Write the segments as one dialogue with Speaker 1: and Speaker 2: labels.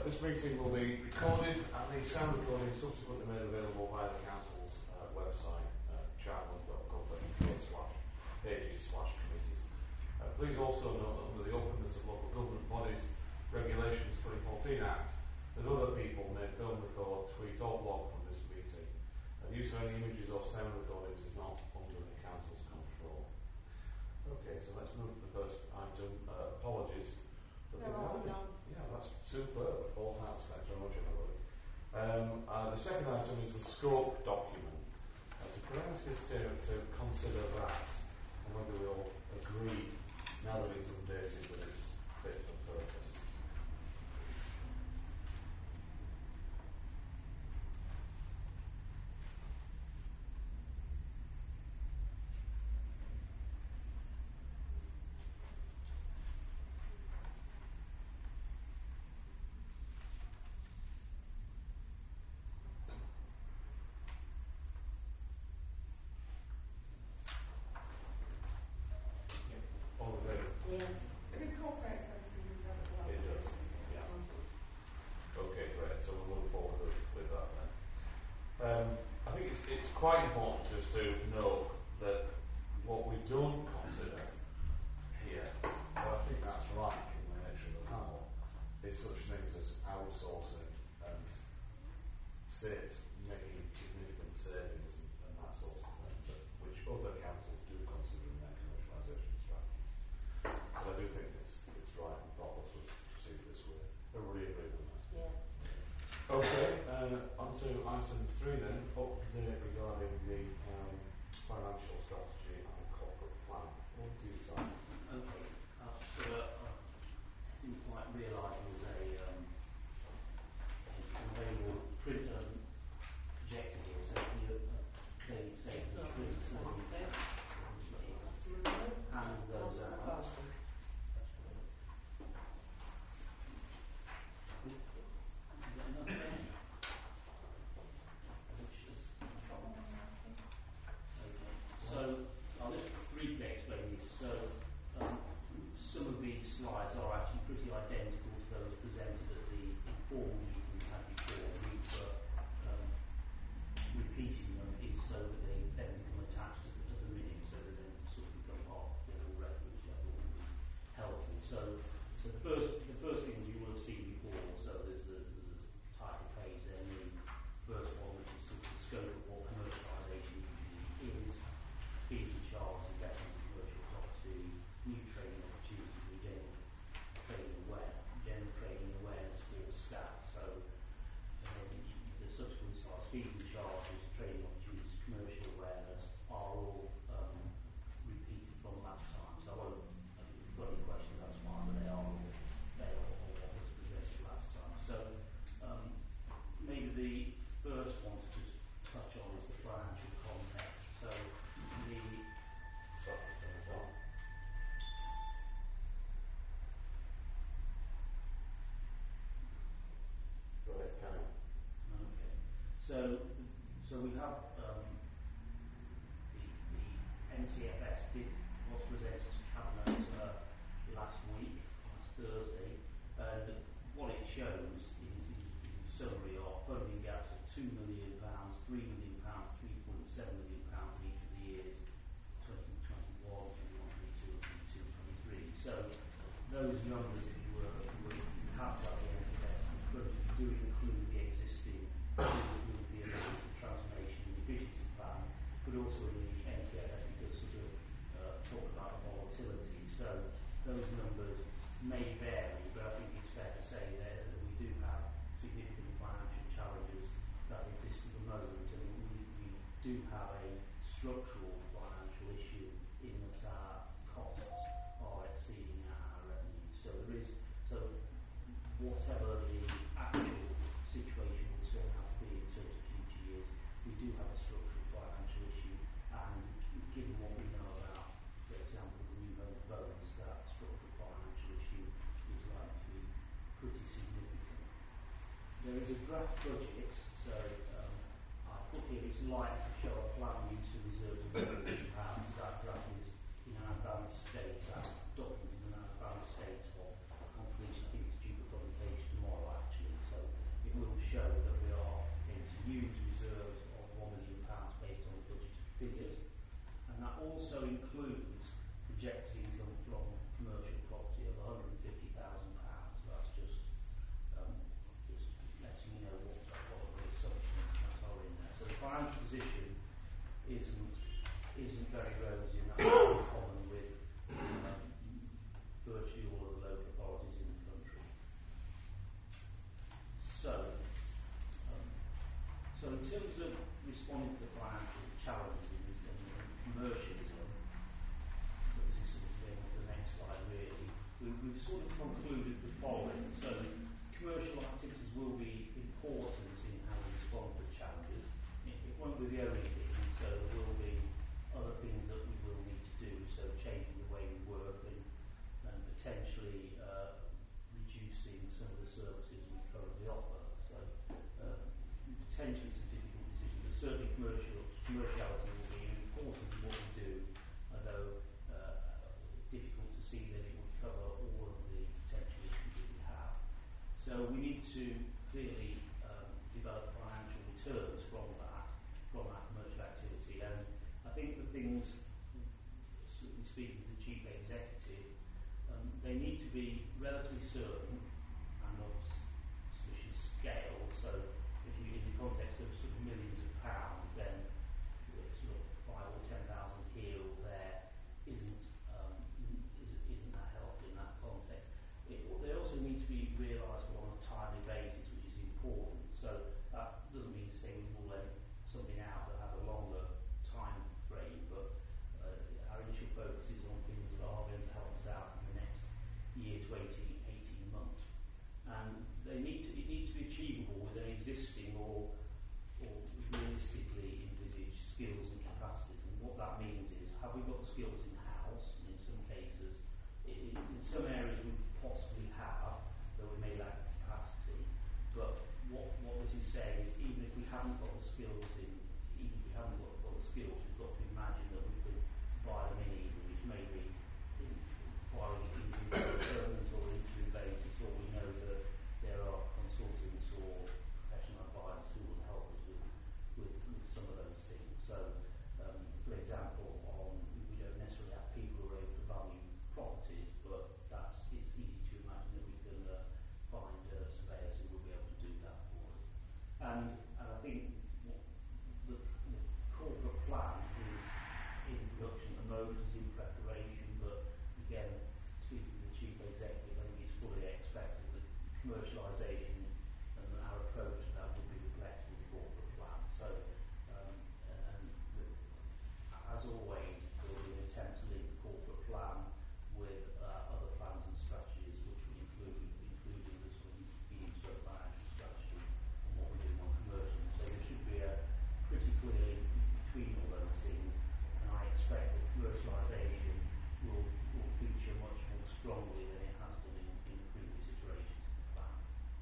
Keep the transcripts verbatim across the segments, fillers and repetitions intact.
Speaker 1: this meeting will be recorded and the sound recording subsequently made available via the Council's uh, website, uh, chartland dot gov dot U K slash pages slash committees. Uh, please also note that under the Openness of Local Government Bodies Regulations twenty fourteen Act, that other people may film, record, tweet or blog from this meeting. Uh, the use of any images or sound recordings is not under the Council's control. Okay, so let's move to the first item. Uh, apologies.
Speaker 2: No, no.
Speaker 1: Yeah, that's superb. Full house. Thanks very much, everybody. Um, uh, the second item is the scope document. Uh, so could I ask us to, to consider that and whether we all agree now that it's updated that it's fit for purpose? All in favour?
Speaker 2: Yes.
Speaker 3: It incorporates everything we said at the last
Speaker 1: It does,
Speaker 3: meeting.
Speaker 1: yeah. Okay, great. So we'll move forward with, with that then. Um, I think it's, it's quite important just to note that what we don't consider here, but I think that's right in the nature of the panel, is such things as outsourcing and save, making significant savings and, and that sort of thing, that, which other councils do consider in their commercialisation strategies. But I do think it's, it's right and proper to proceed this way. Everybody agree with that?
Speaker 2: Yeah.
Speaker 1: Okay, uh, on to item three then, update regarding the um, financial strategy and corporate plan. What do you say?
Speaker 4: Okay, uh, so uh, I didn't quite realise there was a, um, a available print um, projector here, so can you uh, clearly say the print slowly hand those out. Is that enough there? Okay, so I'll just briefly explain this. So um, some of these slides are actually pretty identical to those presented at the informal meeting we had before. We've uh, um, repeating them is so that they then become attached as, as a minute, so that they sort of become part of formal reference, which I thought would be helpful. So, so the first the first things you will have seen before. So there's the, there's the title page, then the first one, which is sort of the scope of what commercialisation usually is, fees and charges, investment in commercial property, new trading opportunities, and general trading aware, general trading awareness for staff. So um, the subsequent slides, fees and charges, trading opportunities, commercial awareness, are all um, repeated from last time. So I won't, if you've got any questions, that's fine, but they are all, they are all what was presented last time. So um, maybe the first one to just touch on is the financial context. So the
Speaker 1: Sorry, sorry, sorry. Go ahead, carry on.
Speaker 4: Okay. So, so we have um, the, the M T F S did was presented to Cabinet uh, last week, last Thursday, and what it shows in, in, in summary are funding gaps of two million pounds, three million pounds, three point seven million pounds in each of the years twenty twenty-one, twenty-one, twenty-two, and twenty-two, twenty-three. So those numbers, if you were, if you were if you have got the M T F S, but do include the existing with the Elected Transformation and Efficiency Plan, but also in the M T F S we could sort of uh, talk about volatility. So those numbers may vary, but I think it's fair to say that, that we do have significant financial challenges that exist at the moment, and we, we do have a structural financial issue in that our costs are exceeding our revenues. So there is, so whatever the actual situation will turn out to be in certain future years, we do have a structural financial issue, and given what we know about, for example, the new home loans, that structural financial issue is likely to be pretty significant. There is a draft budget, so um, I put here it's likely to show a planned use of reserves of one million pounds. That draft is in an advanced state, that document is in an advanced state of completion. I think it's due for publication tomorrow actually. potentially some difficult decisions, but certainly commercial commerciality will be important in what we do, although uh, difficult to see that it would cover all of the potential issues that we have. So we need to clearly um, develop financial returns from that, from that commercial activity. And I think the things, speaking to the chief executive, um, they need to be relatively certain and of sufficient scale. So if you, in the context of sort of millions of pounds, then sort of five or ten thousand here or there isn't um, isn't, isn't that helpful in that context. It, they also need to be realised on a timely basis, which is important. So that doesn't mean to say we will lend something out that have a longer time frame, but uh, our initial focus is on things that are going to help us out in the next year to eighteen, eighteen months. And they need to, it needs to be achievable with an existing or, or realistically envisaged skills and capacities. And what that means is, have we got the skills in-house? And in some cases, in, in some areas we possibly have, though we may lack capacity. But what, what this is saying is, even if we haven't got the skills in, even if we haven't got, got the skills, we've got to imagine that we can buy them in easily, which may be in, acquiring it into a permanent or interim basis, or we know that there are consultants or professional advisors who will help us with, with, with some of those things. So, um, for example, on, we don't necessarily have people who are able to value properties, but that's, it's easy to imagine that we can uh, find uh, surveyors who will be able to do that for us. And, and I think the, the corporate plan is in production at the moment, is in preparation, but again, speaking to the chief executive, I think it's fully expected that commercialisation and our approach to that will be reflected in the corporate plan. So, um, and the, as always, there will be an attempt to link the corporate plan with uh, other plans and strategies, which will include including the sort of medium-term financial strategy and what we're doing on commercial. So there should be a pretty clear link between all those things, and I expect that commercialisation will, will feature much more strongly than it has done in, in the previous iterations of the plan.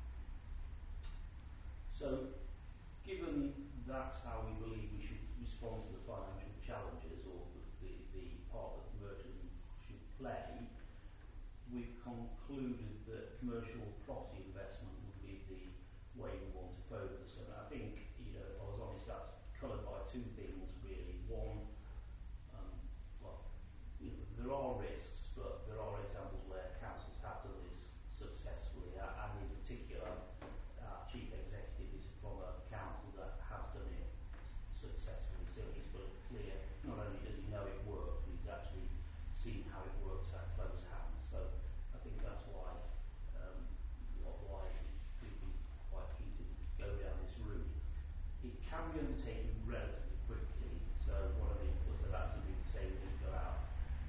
Speaker 4: So, given that's how we believe we should respond to the financial challenges, or the, the, the part that commercialism should play, we've concluded that commercial property investment would be the way we want to focus. And I think, you know, if I was honest, that's coloured by two things really. One, um, well, you know, there are risks, but there are examples where councils have done this successfully, uh, and in particular, our chief executive is from a council that has done it successfully. So he's got it clear. Not only does he know it works, but he's actually seen how it works at close hand. So I think that's why um, why we'd be quite keen to go down this route. It can be undertaken relatively quickly. So one of the was about to be to say we just go out,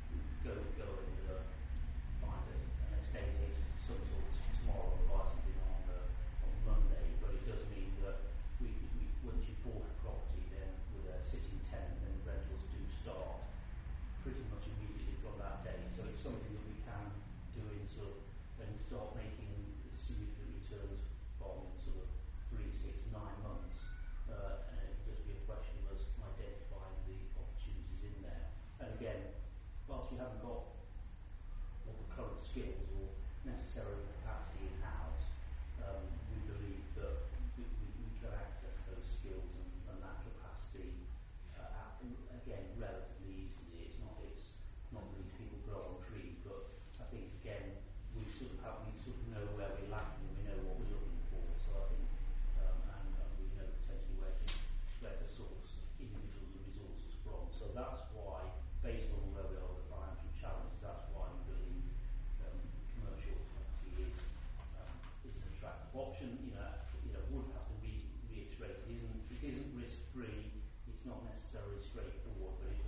Speaker 4: go go and uh, find a, an estate agent of some sort tomorrow or buy something on uh, on Monday. But it does mean that we, we once you bought a property, then with a sitting tenant, then rentals do start pretty much immediately from that day. So it's something that we can do in sort of then start making significant returns from sort of three, six, nine months. Uh, and it will just be a question of us identifying the opportunities in there. And again, whilst we haven't got all the current skills or necessary capacity in-house, um, we believe that we, we, we can access those skills and, and that capacity uh, again relatively easily. It's not it's not that these people grow on trees, but I think again we sort of have we sort of know where we're lacking and we know what we're looking for. So I think um, and, and we know potentially where to where to source individuals and resources from. So that's why, based on where we are with the financial challenges, that's why we believe um, commercial property is um, is an attractive option. You know, you know, would have to be reiterated. It isn't it isn't risk free. It's not necessarily straightforward, but it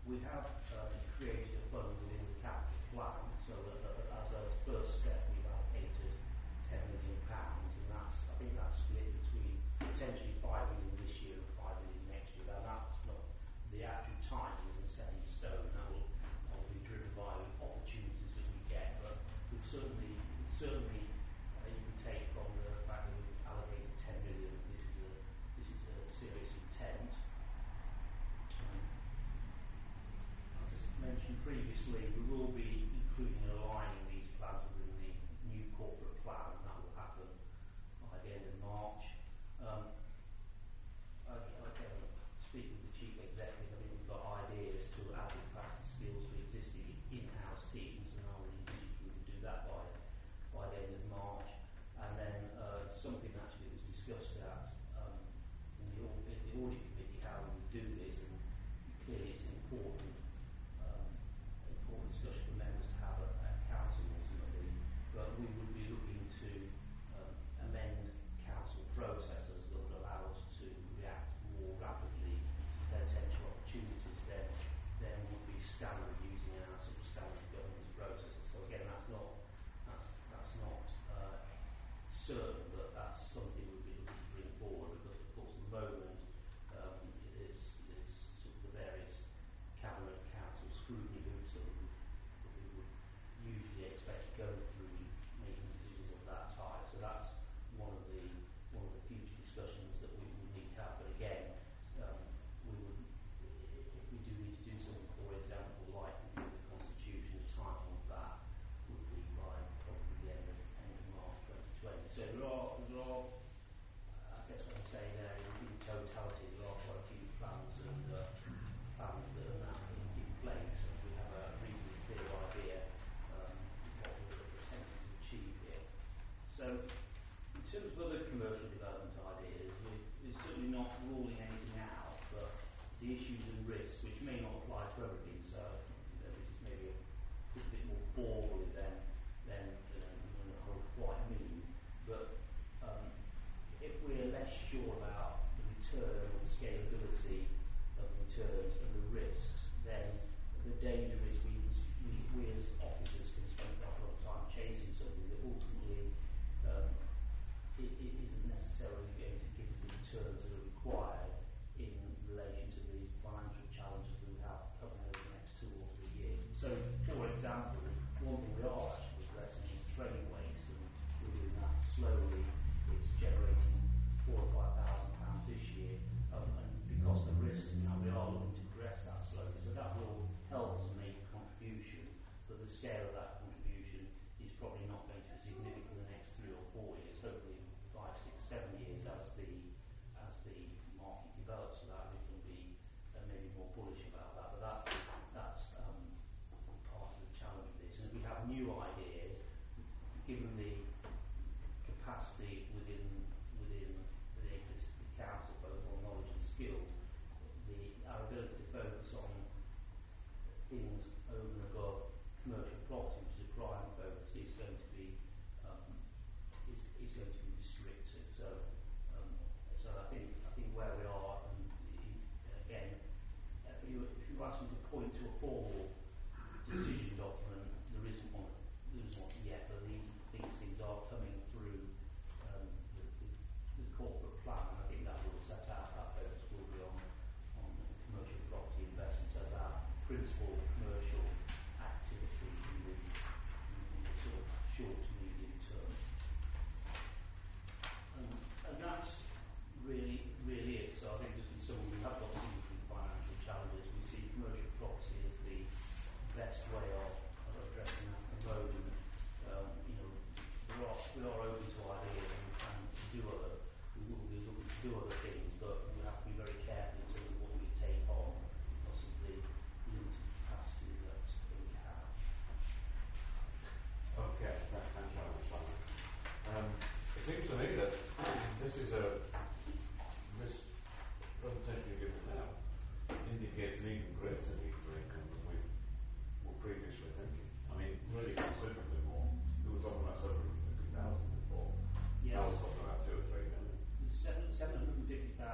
Speaker 4: we have um, created a fund within the capital plan, so that, that as a first step we've allocated ten million pounds, and that's I think that's split between potentially five million this year and five million next year. Now that's not the actual timing isn't set in stone. That will, that will be driven by opportunities that we get, but we've certainly certainly uh, you can take from the fact that we've allocated ten million. This is a this is a serious intent. Um, as I mentioned previously, we will be including and aligning these plans within the new corporate plan, and that will happen by the end of March. Um, Again, speaking with the chief executive, I think we've got ideas to add capacity skills to existing in-house teams, and I would envisage we can do that by by the end of March. And then uh, something actually was discussed at um, in, the, in the audit committee how we would do this, and clearly it's an important um, important discussion for members to have at, at council ultimately. But we would be looking to um, amend council processes that would allow us to react more rapidly to potential opportunities than than would be standard using our sort of standard governance processes. So again, that's not that's that's not uh, certain that that's something we'd be looking to bring forward, because of course at the moment um, it is it is sort of the various cabinet council scrutiny hoops that we would, that we would usually expect to go through making decisions of that type. So that's one of the one of the future discussions that we would need to have. But again, um, we would, if we do need to do something, for example, like we do the constitution, the timing of that would be by probably the end of end of March twenty twenty. So there are there are I guess what I'm saying there in totality there are quite a few plans and uh, plans that are now in, in place, and we have a reasonably clear idea um, what we're attempting to achieve here. So in terms of other commercial development ideas, we're, we're certainly not ruling anything out, but the issues and risks, which may not apply to everything, so you know, this is maybe a, a bit more boring than, than, than, than I would quite mean, but um, if we're less sure about the return or the scalability of returns and the risks, then the danger is we, we, we as officers can spend quite a lot of time chasing something that ultimately um, it, it isn't necessarily going to give us the returns that are required in relation to the financial challenges that we have coming over the next two or three years. So, for example, one thing we are actually addressing is train waste, and we're doing that slowly. It's generating four or five thousand pounds this year, um, and because of the risks now, we are looking to address that slowly. So that will help us make a contribution, but the scale of that contribution is probably not going to be significant in the next three or four years. Hopefully, five, six, seven years as the as the market develops. So that we can be uh, maybe more bullish about that. But that's that's um, part of the challenge of this. And if we have new ideas, given the capacity within within the existing council, both on knowledge and skills, the our ability to focus on things over and above commercial property, which is a prime focus, is going to be um, is, is going to be restricted. So um, so I think I think where we are, and again, if you if you ask me to point to a formal decision document, there isn't one. There isn't one yet, but these these things are coming through um, the, the, the corporate plan. And I think that will set out our focus will be on on commercial property investment as our principal commercial activity in the, in the sort of short to medium term. Um, and that's really really it. So I think just in summary, we have got significant financial challenges. We see commercial property as the best way of, of addressing that at the moment. Um, you know, we are, we are open to ideas and, and to do other, we will be looking to do other things, but we have to be very careful in terms of what we take on because of the limited capacity that we have.
Speaker 1: Okay, thanks very much, Simon. Um, it seems to me that this is a this presentation you've given now indicates an even greater need for income than we were previously thinking. I mean, really considerably more. We were talking about seven hundred fifty thousand before.
Speaker 4: Yes.
Speaker 1: Now we're talking about two or three million.
Speaker 4: Seven seven hundred and fifty thousand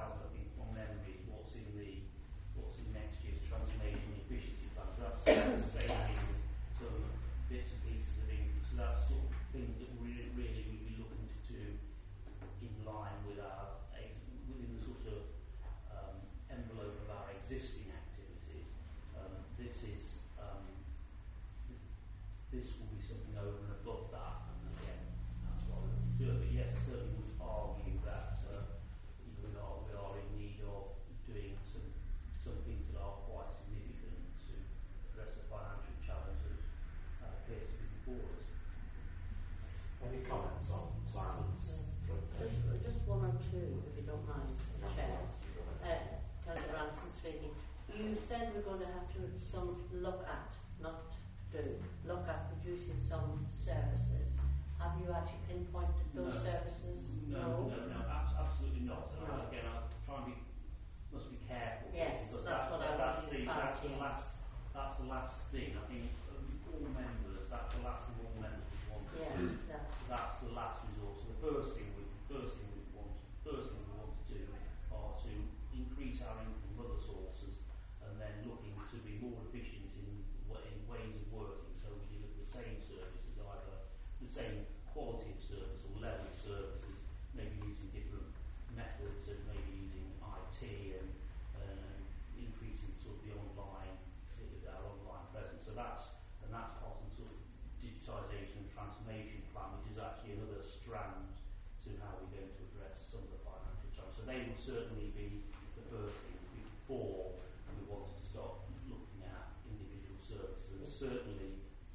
Speaker 2: could some look at, not do, look at reducing some services. Have you actually pinpointed those
Speaker 4: No.
Speaker 2: services?
Speaker 4: No, no, no, abs- absolutely not. And
Speaker 2: No.
Speaker 4: again, I'll try and be, must be careful.
Speaker 2: Yes,
Speaker 4: because
Speaker 2: that's what I
Speaker 4: that's
Speaker 2: wanted
Speaker 4: the, that's
Speaker 2: clarity
Speaker 4: the
Speaker 2: on.
Speaker 4: last, that's the last thing. I think um, all members, that's the last thing all members would want.
Speaker 2: Yes, that's
Speaker 4: That's the last resort. So the first thing we, first thing we want, first thing we want to do are to increase our income from other sources, and then looking to be more efficient in, wa- in ways of working. So we deliver the same services, either the same quality of service or level of services, maybe using different methods, and maybe using I T and um, increasing sort of the online, our online presence. So that's and that's part of the sort of digitisation and transformation plan, which is actually another strand to how we're going to address some of the financial challenges. So they would certainly be the first thing before we wanted to start looking at individual services. And certainly,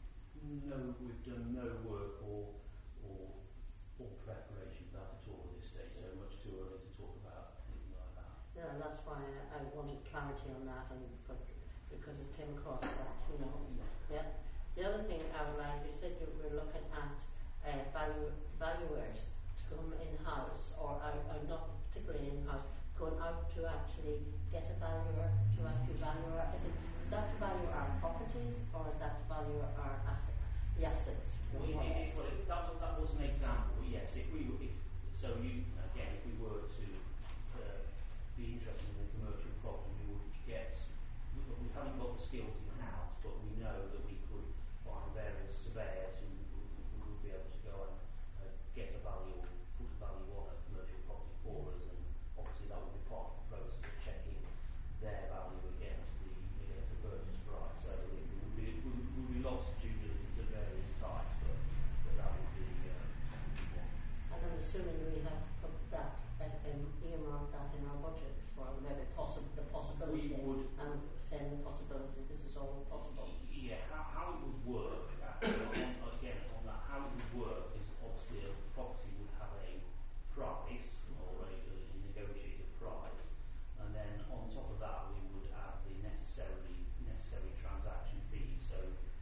Speaker 4: no, we've done no work or or or preparation for that at all at this stage. So much too early to talk about anything like that.
Speaker 2: yeah, that's why I, I wanted clarity on that, and because, because it came across that, you know. Yeah. The other thing I would like, you said you were looking at uh, value, valuers to come in-house, or uh, uh, not particularly in-house, going out to actually get a valuer, to actually value our, is, it, is that to value our properties, or is that to value our asset, the assets?
Speaker 4: Well, it,
Speaker 2: more or
Speaker 4: it,
Speaker 2: less?
Speaker 4: well it, that, was- that was an example, yes. If we, were- if so, you again, if we were to uh, be interested in a commercial property, we would get. We, we haven't got the skills in house, but we know that we could find various surveyors who, who, who would be able to go and uh, get a value, or put a value on a commercial property for us, and obviously that would be part of the process of checking their value against the against the purchase price. So it would be, it would, would be lots of due diligence of various types, but, but that would be uh, something we want.
Speaker 2: And I'm assuming we have put that, uh, um, earmarked that in our budget for maybe possi- the possibility,
Speaker 4: We would,
Speaker 2: and saying the possibility, this is all possible.
Speaker 4: yeah, how, how it would work, actually, on, again, on that, how it would work is obviously a property would have a price, or a, a negotiated price, and then on top of that we would add the necessarily necessary transaction fees, so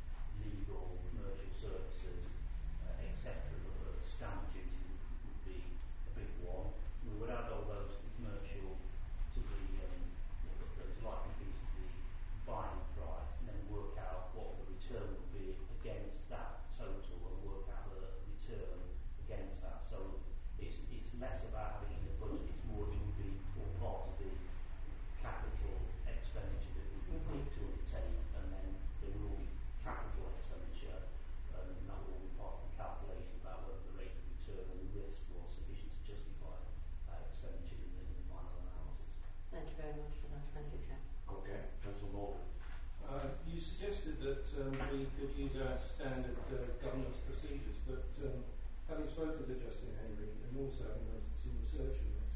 Speaker 4: legal, commercial services, uh, et cetera. Uh, stamp duty would, would be a big one. We would add all those to the commercial, to the um, those likely fees to the buying price, and then work out what the return would be against that total, and work out the return against that. So it's it's less about having it in the budget; it's more it would be all part of the capital expenditure that we would need to undertake, and then there will be capital expenditure, um, and that will be part of the calculation about whether the rate of return and the risk was sufficient to justify that expenditure in the, in the final analysis.
Speaker 2: Thank you very much for that. Thank you, Chair.
Speaker 1: Okay, Councillor Morgan.
Speaker 5: Uh, you suggested that um, we could use our standard uh, governance procedures, but um, having spoken to Justin Henry and also having done some research on this,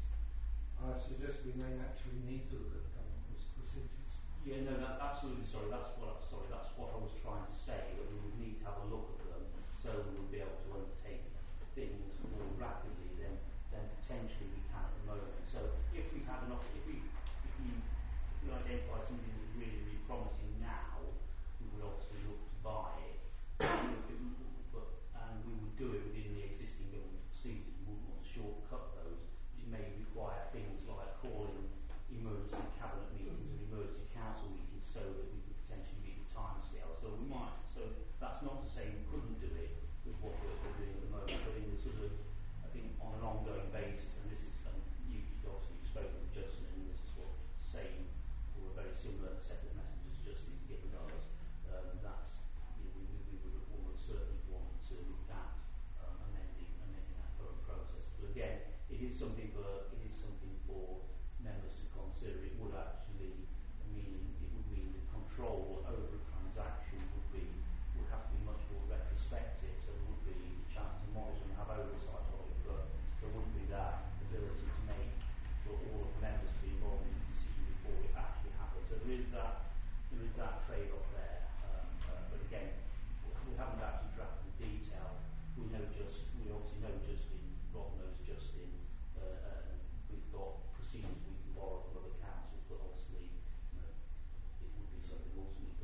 Speaker 5: I suggest we may actually need to look at the governance procedures.
Speaker 4: Yeah, no, that, absolutely. Sorry, that's what. I- Sorry, that's what I was trying to say. That we would need to have a look at them, so we would be able to undertake things more rapidly than than potentially we can at the moment. So if we had enough, if we if we, if we identify something that's really really promising now, we would obviously look to buy it. But and we would do it within the existing government procedures. We wouldn't want to shortcut those. It may require things like calling emergency cabinet meetings and emergency council meetings so that we could potentially meet the timescale. So we might. So that's not to say we couldn't do it with what we're doing at the moment, but in the sort of, I think, on an ongoing basis. And this is, um, you, you obviously you've spoken with Justin, and this is what same or a very similar set of messages Justin's given us. Um, that's you know, we, we, we would almost certainly want to look at um, amending amending that current process. But again, it is something for it is something for members to consider. It would actually mean it would mean the control over a transaction would be would have to be much more retrospective. So there would be the chance to monitor and have oversight of it, but there wouldn't be that ability to make for all of the members to be involved in the decision before it actually happens. So there is that there is that trade-off there. Um, uh, but again, we haven't actually drafted the detail. We know just we obviously know Justin, Rob knows Justin. Uh, and we've got procedures we can borrow from other councils, but obviously you know, it would be something ultimately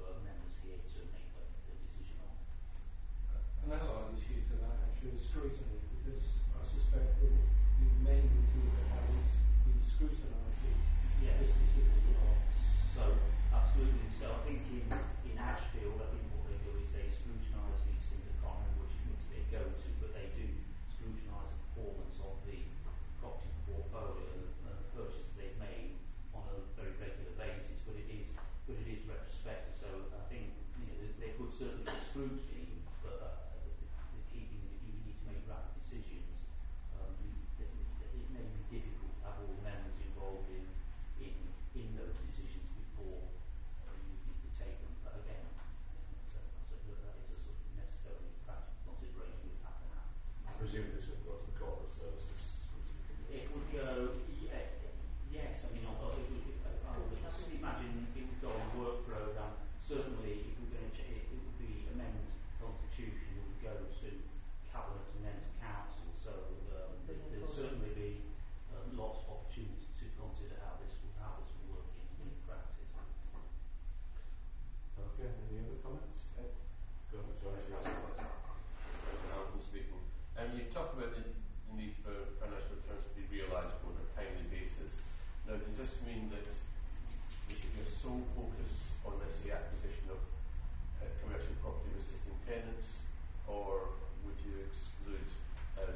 Speaker 5: scrutiny, because I suspect that you may need to look at how this be scrutinises
Speaker 4: Yes.
Speaker 5: this specific law.
Speaker 4: So, absolutely. So, I think in, in Ashfield, I think what they do is they scrutinise these things. I can't remember which committee they go to, but they do scrutinise the performance of the property portfolio and the, and the purchases they've made on a very regular basis. But it is, but it is retrospective. So, I think you know, there could certainly be scrutiny, but uh, the, the key thing is that you need to make rapid decisions. Um, it, it may be difficult to have all the members involved in in, in those decisions before uh, you, you take them. But again, that's a, that's a, that is a sort of necessary practical consideration we have to have.
Speaker 1: I presume this would go to the corporate services.
Speaker 4: It would go, yeah, yes, I mean, although it would, I would imagine it would go on a work programme. Certainly, if we're going to change it, it would be amendment to the constitution, it would go to cabinet and then to council. So um, there, there'll certainly be uh, lots of opportunity to consider how this will, how this will work in, in practice.
Speaker 1: Okay, any other comments?
Speaker 6: Okay.
Speaker 1: Go ahead, sorry.
Speaker 6: Alvin speaking. Um, you talk about the, the need for financial returns to be realised on a timely basis. Now, does this mean that we should just sole focus on, let's say, acquisition of uh, commercial property with sitting tenants, or would you exclude um,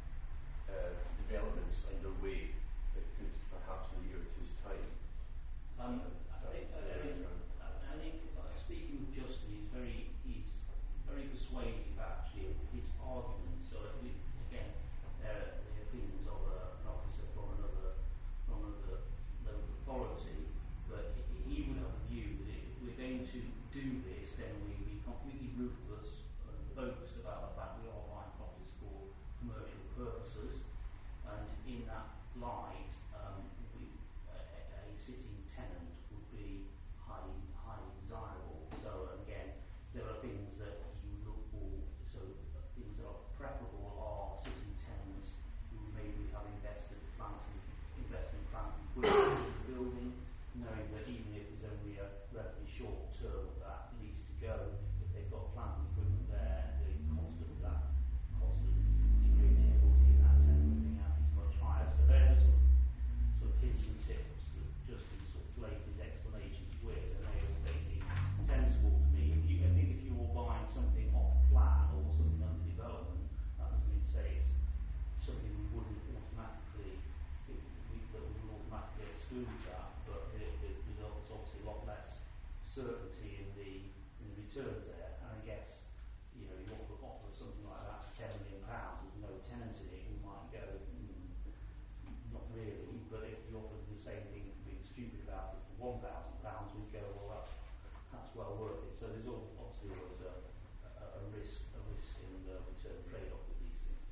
Speaker 6: uh, developments underway that could perhaps in a year or two's time?
Speaker 4: Um, I think, I think, I think uh, speaking with Justin, he's very, he's very persuasive actually of his argument. So uh, we, again, they're the opinions of uh, an officer from another from another local authority, but he, he would have a view that if we're going to do this, then we be completely ruthless and focused about the fact we are buying properties for commercial purposes, and in that light, um, we, a, a sitting tenant would be highly, highly desirable. So again, there are things that you look for. So things that are preferable are sitting tenants who maybe have invested planting, investment planting equipment in the building, knowing that even if there's only a relatively short term of that lease to go, if they've got planting equipment there, the cost of that, cost of degree of difficulty in that tenant being out is much higher. So there are sort of, sort of hints and tips that Justin sort of flavoured his explanations with, and they all they seem sensible to me. If you, I think if you're buying something off plan or something under development, that doesn't mean to say it's something we wouldn't automatically, it, we, that we would automatically exclude that, but the, the, there's obviously a lot less certainty in the in the returns there. And I guess, you know, you offer, offer something like that for ten million pounds with no tenants in it, you might go, mm, not really. But if you offer the same thing for being stupid about it for one thousand pounds, we'd go, well, that's that's well worth it. So there's al- obviously always a, a, a risk, a risk and uh, return trade-off with these things.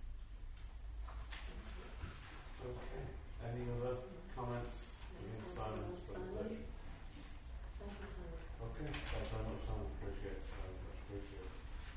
Speaker 1: Okay. Any other comments? Against Simon's presentation?
Speaker 2: Thank you, Simon.
Speaker 1: Okay, thanks very much, Simon. Appreciate it. Very much appreciate it.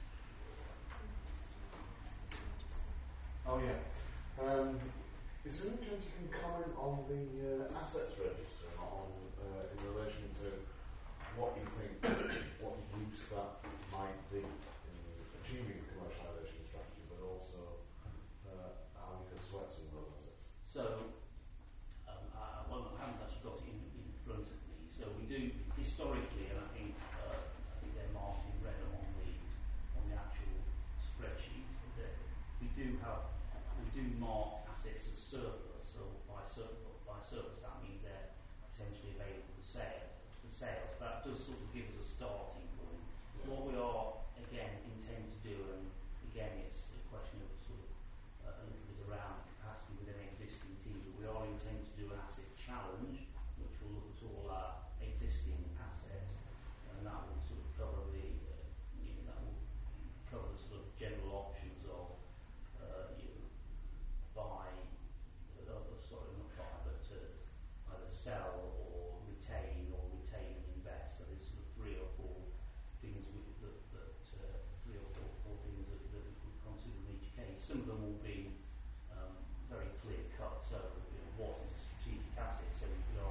Speaker 1: Oh yeah. Um, is there any chance you can comment on the uh, assets register on uh, in relation to what you think, what use that might be in achieving the commercialisation strategy, but also uh, how you could sweat some of those assets?
Speaker 4: So, um, I, well, I haven't actually got it in, in front of me. So we do historically, and I think uh, I think they're marked in red on the on the actual spreadsheet. That we do have we do mark assets as surplus. So by surplus, by surplus that means they're potentially available for sale. For sale. So that does sort of give us a starting point. What we are again intend to do, and again it's a question of sort of uh, a little bit around capacity within existing teams. We are intending to do an asset challenge, which will look at all our existing assets, and that will sort of cover the, uh, you know, that will cover the sort of general options of uh, you know, buy, uh, sorry, not buy, but uh, either sell or retain, or retain and invest. So there's sort of three or four things with, that, that uh, three or four, four things that, that we could consider in each case. Some of them will be um, very clear cut. So, you know, what is a strategic asset? So we could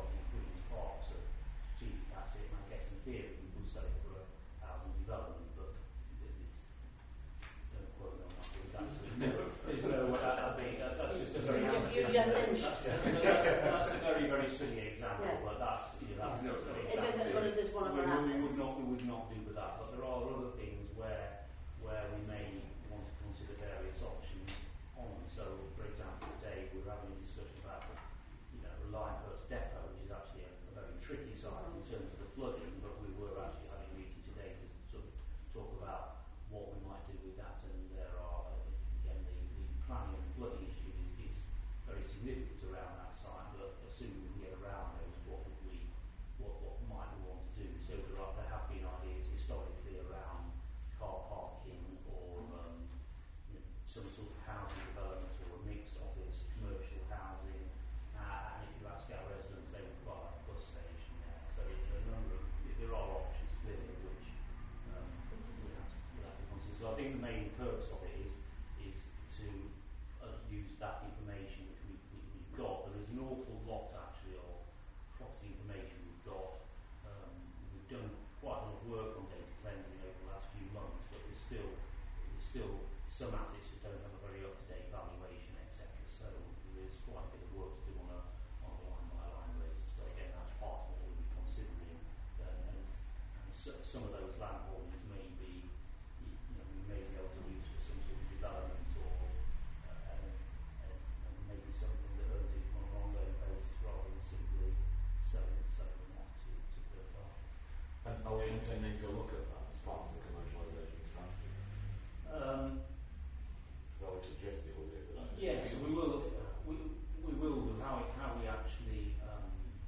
Speaker 2: finished.
Speaker 4: That's, that's, that's, that's a very, very silly example,
Speaker 2: Yeah.
Speaker 4: but that's, you know, that's
Speaker 2: Yes.
Speaker 4: not an
Speaker 2: It
Speaker 4: example.
Speaker 2: isn't, but it is one of
Speaker 4: we,
Speaker 2: our
Speaker 4: we,
Speaker 2: assets.
Speaker 4: we would not, we would not do with that, but there are other things where where we may want to consider various options on. So, for example, today we're having a discussion about, you know, Limehouse Depot, which is actually a, a very tricky site in terms of the flooding, but we were actually having a meeting today to sort of talk about what we might do with that, and there are, again, the, the planning and flooding issue is, is very significant around that site, but assuming we get around those, what would we, what, what might we want to do? So there are, there have been ideas historically around car parking or um, you know, some sort of housing development or a mixed office, commercial housing, uh, and if you ask our residents, they would quite like a bus station there. So it's a number of, there are options clearly which um, we'll, have to, we'll have to consider. So I think the main purpose of it is is to uh, use that information which we, we, we've got. There is an awful lot actually of property information we've got. Um, we've done quite a lot of work on data cleansing over the last few months, but there's still there's still some assets that don't have a very up-to-date valuation, et cetera. So there's quite a bit of work to do on a on a line-by-line basis. But again, that's part of what we'll be considering. Um, and and so, some of those land holdings may be, you know, we may be able to use for some sort of development or uh, and, and, and maybe something that earns income on an ongoing basis rather than simply selling selling them off to, to third parties.
Speaker 1: And are we intending to look at that as part of the commercialisation strategy?
Speaker 4: Um,
Speaker 1: As I would suggest it would be. but I-
Speaker 4: Yes, we will. We, we will do how it, how we actually um,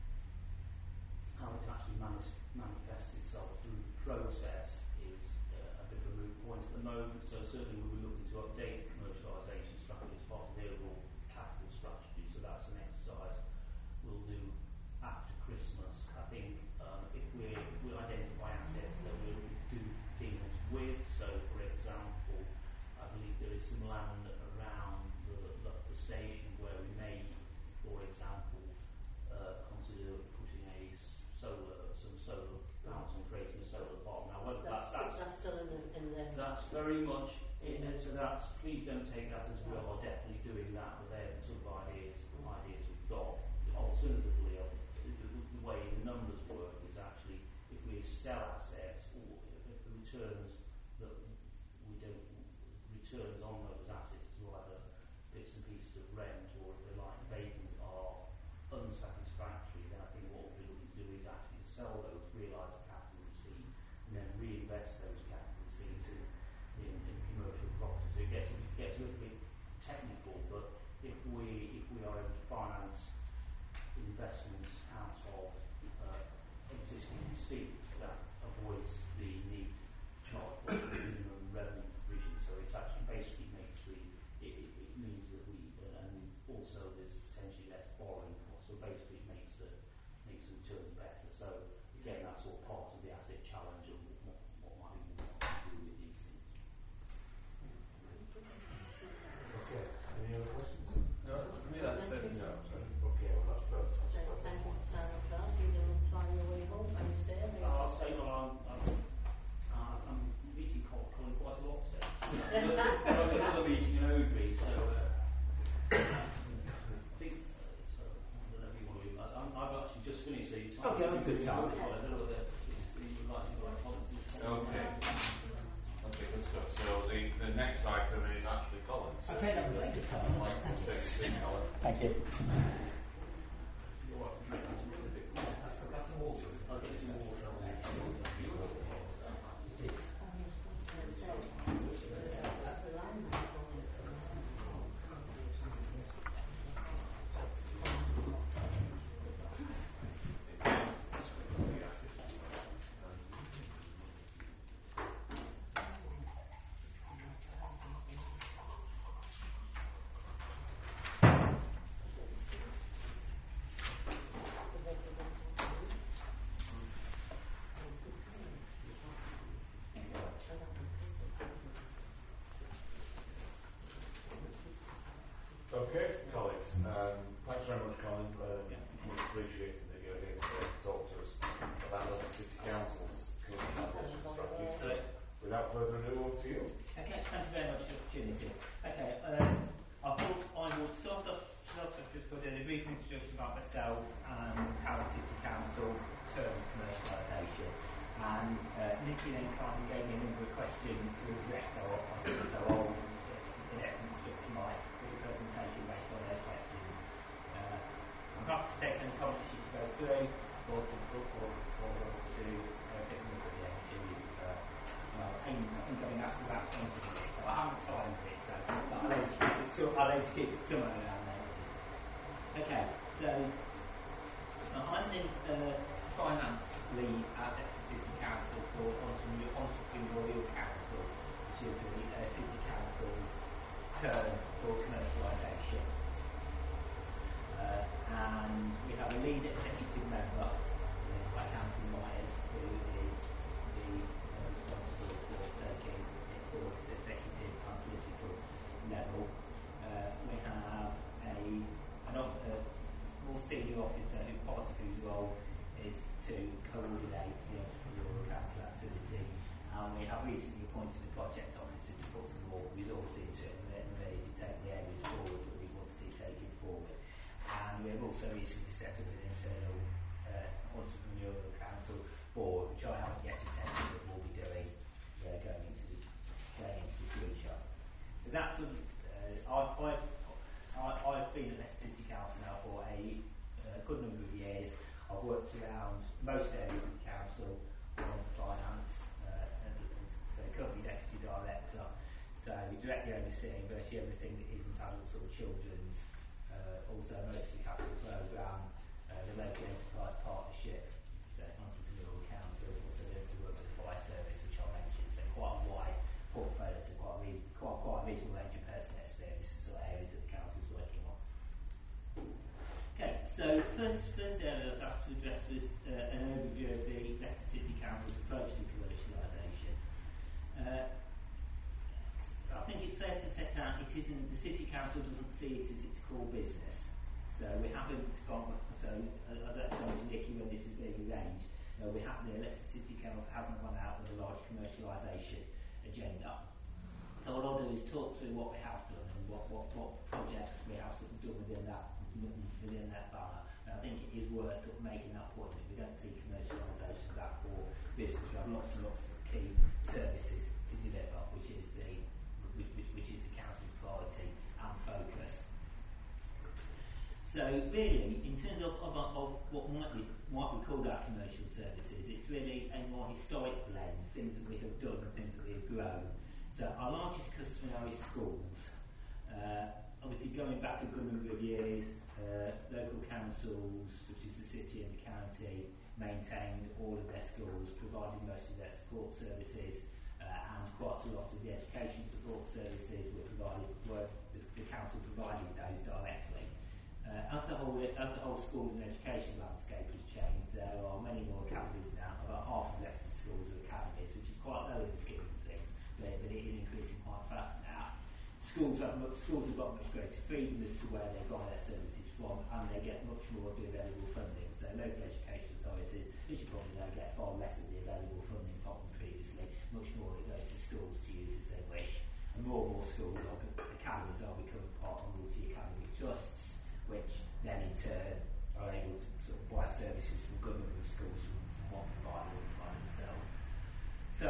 Speaker 4: how it actually manis- manifests itself through the process is uh, a bit of a moot point at the moment. So certainly we'll be looking to update the commercialisation strategy as part of the overall capital strategy. So that's an exercise we'll do after Christmas. I think um, if we we identify assets that we're looking to do things with. So for example, I believe there is some land around the Loughborough station where we may, for example, uh, consider putting a s- solar, some solar panels and creating a solar park. Now, whether
Speaker 2: That's,
Speaker 4: that's, that's,
Speaker 2: that's still in the, in the
Speaker 4: that's very much in it, so that's, please don't take that as we are definitely doing that, but they're the sort of ideas, ideas we've got. Alternatively, uh, the, the, the way the numbers work is actually if we sell assets or if the returns that we don't returns on those assets to either bits and pieces of rent or if they like vacant are unsatisfactory, then I think what we'll be looking to do is actually sell those, realise the capital receipt, and then reinvest those capital receipts in, in, in commercial property. So it gets it gets a little bit technical, but if we if we are able to finance investments out of uh, existing receipts, that avoids the need to charge for minimum revenue provision. So it's actually basically makes the it, it, it means that we uh, and also there's potentially less borrowing costs. So basically it makes the makes the returns better. So again, that's all part of the asset challenge of what, what might we want to do with these things.
Speaker 1: That's it. Any other questions?
Speaker 6: No, for me that's it.
Speaker 2: Thank you.
Speaker 6: No, sorry.
Speaker 1: Okay, well that's perfect.
Speaker 2: So thank you, Sarah, for that. You will find your way home and stay.
Speaker 4: I'll say, well, I'm, I'm, uh, I'm meeting Colin, Colin quite a lot today. There was another meeting in Oadby, so uh, I think, uh, so, I don't know if you want to, I, I'm, I've actually just finished the time.
Speaker 7: Okay, that's a good time.
Speaker 4: I don't know whether it's the right, the right policy.
Speaker 1: Okay. Okay, good stuff. So the, the next item is actually Colin. So
Speaker 7: Okay, that was very good, Tom.
Speaker 1: I'd like to take a seat, Colin.
Speaker 7: Thank you.
Speaker 4: You're right, drink some water. I'll get some water.
Speaker 7: and uh, Nikki then kind of gave me a number of questions to address, so I so I'll, in essence, structure my presentation based on those questions. Uh, I'm happy to take any comments you to go through, or to, or, or, or to uh, pick them up at the end. Uh, well, I think I've been asked about twenty minutes, so I haven't timed this, so I'll aim to keep it, so, I'll aim to keep it somewhere around there. Okay, so uh, I'm the uh, finance lead at Leicester City Council for Entrepreneur, Entrepreneurial Council, which is the uh, City Council's term for commercialisation. Uh, and we have a lead executive member, uh, by Councillor Myers, who is the uh, responsible for taking it forward to executive and political level. Uh, we have a an off, a more senior officer who part of whose role is to coordinate the entrepreneurial council activity, and we have recently appointed a project officer to put some more resource into it and ready to take the areas forward that we want to see taken forward. And we have also recently set up an internal uh, entrepreneurial council board, which I haven't yet attended, but we'll be doing uh, going into the going into the future. So that's uh, I've, I've I, I've been at Leicester City Council now for a uh, good number of years. I've worked around most areas of the council on finance, uh, as, as so currently deputy director. So directly overseeing virtually everything that isn't adults or children's. Uh, also most of the capital programme, uh, the local enterprise partnership, so entrepreneurial council. Also doing some work with the fire service, which I mentioned. So quite a wide portfolio, so quite a re- quite quite a reasonable range of personal experience, sort of areas that the council's working on. Okay, so first first area I was asked to address was uh, an overview of the Leicester City Council's approach to commercialisation. Uh, I think it's fair to set out it isn't the City Council doesn't see it as its core business. So we haven't gone. So uh, as I explained to Nikki when this is being arranged, uh, we have the Leicester City Council hasn't gone out with a large commercialisation agenda. So what I'll do is talk through what we have done and what, what, what projects we have sort of done within that within that banner. And I think it is worth making that point that we don't see commercialisation as our core business. We have lots and lots of key services to deliver, which is the which, which is the council's priority and focus. So really, in terms of, of, of what might be might be called our commercial services, it's really a more historic blend, things that we have done and things that we have grown. So our largest customer is schools. Uh, obviously going back a good number of years, uh, local councils, such as the city and the county, maintained all of their schools, provided most of their support services, uh, and quite a lot of the education support services were provided, were the, the council provided those directly. Uh, as the whole as the whole school and education landscape has changed, there are many more academies now. About half of Leicester schools are academies, which is quite low in the scheme of things, but, but it is increasing quite fast now. Schools have much, schools have got much greater freedom as to where they buy their services from, and they get much more of the available funding. So local education authorities, as you probably know, get far less of the available funding from them previously. Much more of it goes to schools to use as they wish, and more and more schools, like academies, are becoming part of multi-academy trusts, which then in turn are able to sort of buy services from government schools from, from one provider and provide themselves. So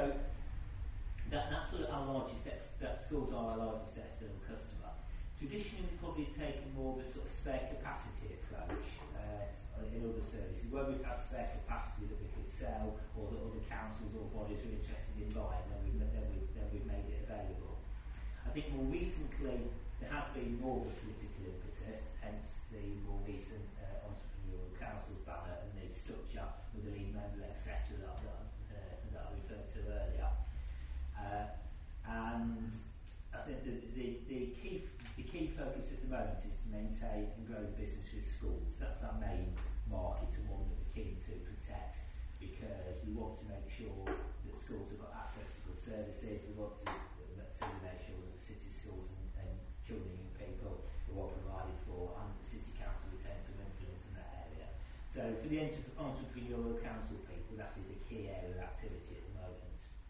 Speaker 7: that, that's sort of our largest ex- that schools are our largest external customer. Traditionally, we've probably taken more of a sort of spare capacity approach uh, in other services, where we've had spare capacity that we could sell, or that other councils or bodies are interested in buying, then we've, then we've, then we've made it available. I think more recently there has been more of a political impetus, hence the more recent uh, entrepreneurial council banner and the structure with the lead member, et cetera, that, that, uh, that I referred to earlier. Uh, and I think the, the, the key the key focus at the moment is to maintain and grow the business with schools. That's our main market and one that we're keen to protect, because we want to make sure that schools have got access to good services. We want to uh, make sure that the city schools and, and children and young people are well provided for, and the city council retains some influence in that area. So for the entre- entrepreneurial council people, that is a key area of activity at the moment.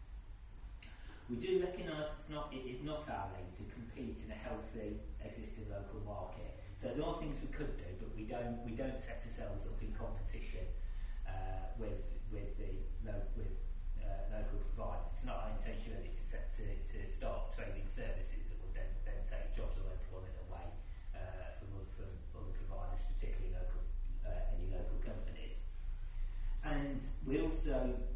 Speaker 7: We do recognise it's not, it is not our aim to compete in a healthy existing local market. So there are things we could do, but we don't we don't set ourselves up in competition uh, with with the no, with uh,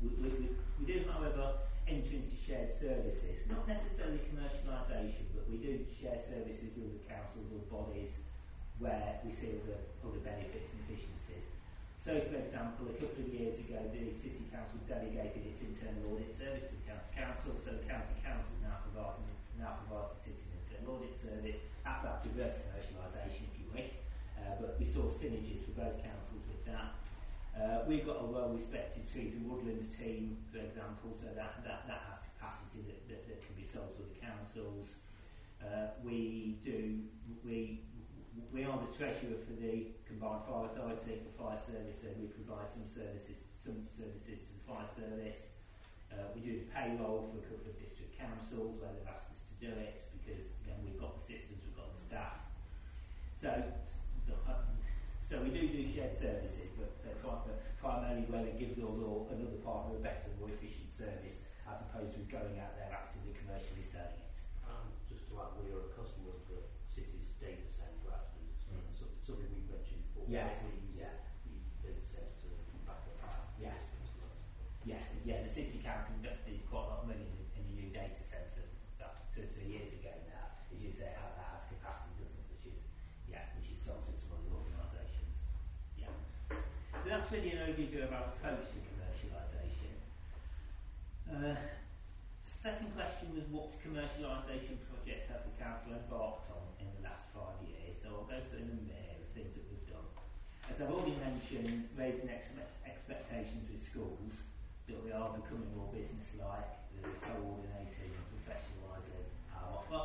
Speaker 7: We, we, we, we do, however, enter into shared services, not necessarily commercialisation, but we do share services with the councils or bodies where we see other, other benefits and efficiencies. So, for example, a couple of years ago, the City Council delegated its internal audit service to the County Council, so the County Council now provides, now provides the City's internal audit service. That's about reverse commercialisation, if you wish, uh, but we saw synergies for both councils with that. Uh, we've got a well-respected trees and woodlands team, for example, so that, that, that has capacity that, that, that can be sold to the councils. Uh, we do, we we are the treasurer for the Combined Fire Authority, the fire service, so we provide some services, some services to the fire service. Uh, we do the payroll for a couple of district councils where they've asked us to do it because again we've got the systems, we've got the staff. So, so, uh, so we do do shared services, but uh, primarily where it gives us or another partner a better, more efficient service as opposed to going out there actively commercially selling it.
Speaker 4: Um, just to add, we are a customer of the city's data centre, actually.
Speaker 7: Mm.
Speaker 4: So, something we mentioned before.
Speaker 7: Yes,
Speaker 4: We use
Speaker 7: yeah.
Speaker 4: the data centre to back up our
Speaker 7: Yes.
Speaker 4: systems as well.
Speaker 7: Yes, yeah, the City Council invested quite a lot of money in, in a new data centre about two or three years ago now. As you say, how that has capacity, doesn't it? Which is, yeah, which is sold to some other organisations. Yeah. So that's really an overview of our approach to commercialisation. Uh, second question was what commercialisation projects has the Council embarked on in the last five years? So I'll go through in a minute of things that we've done. As I've already mentioned, raising expe- expectations with schools, that we are becoming more business-like, that we're coordinating and professionalising our offer.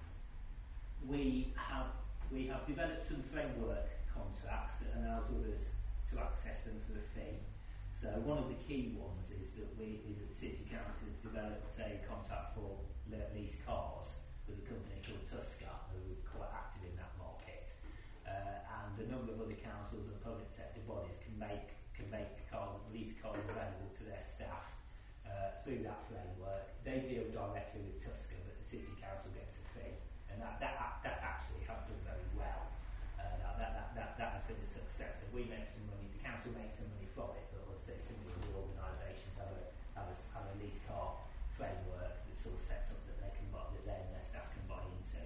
Speaker 7: We have we have developed some framework contracts that allows others to access them for a fee. So one of the key ones is that we is that the City Council has developed a contract for le- lease cars with a company called Tusker, who are quite active in that market. Uh, and a number of other councils and public sector bodies can make can make cars, lease cars available to their staff uh, through that framework. They deal directly with Tusker, but the City Council gets a fee, and that that, that actually has done very well. Uh, that, that, that, that, that has been a success. So we make some money, the council makes some money from it, but also some of the organisations have a, have, a, have a lease car framework that's all set up that they can buy, that they and their staff can buy into.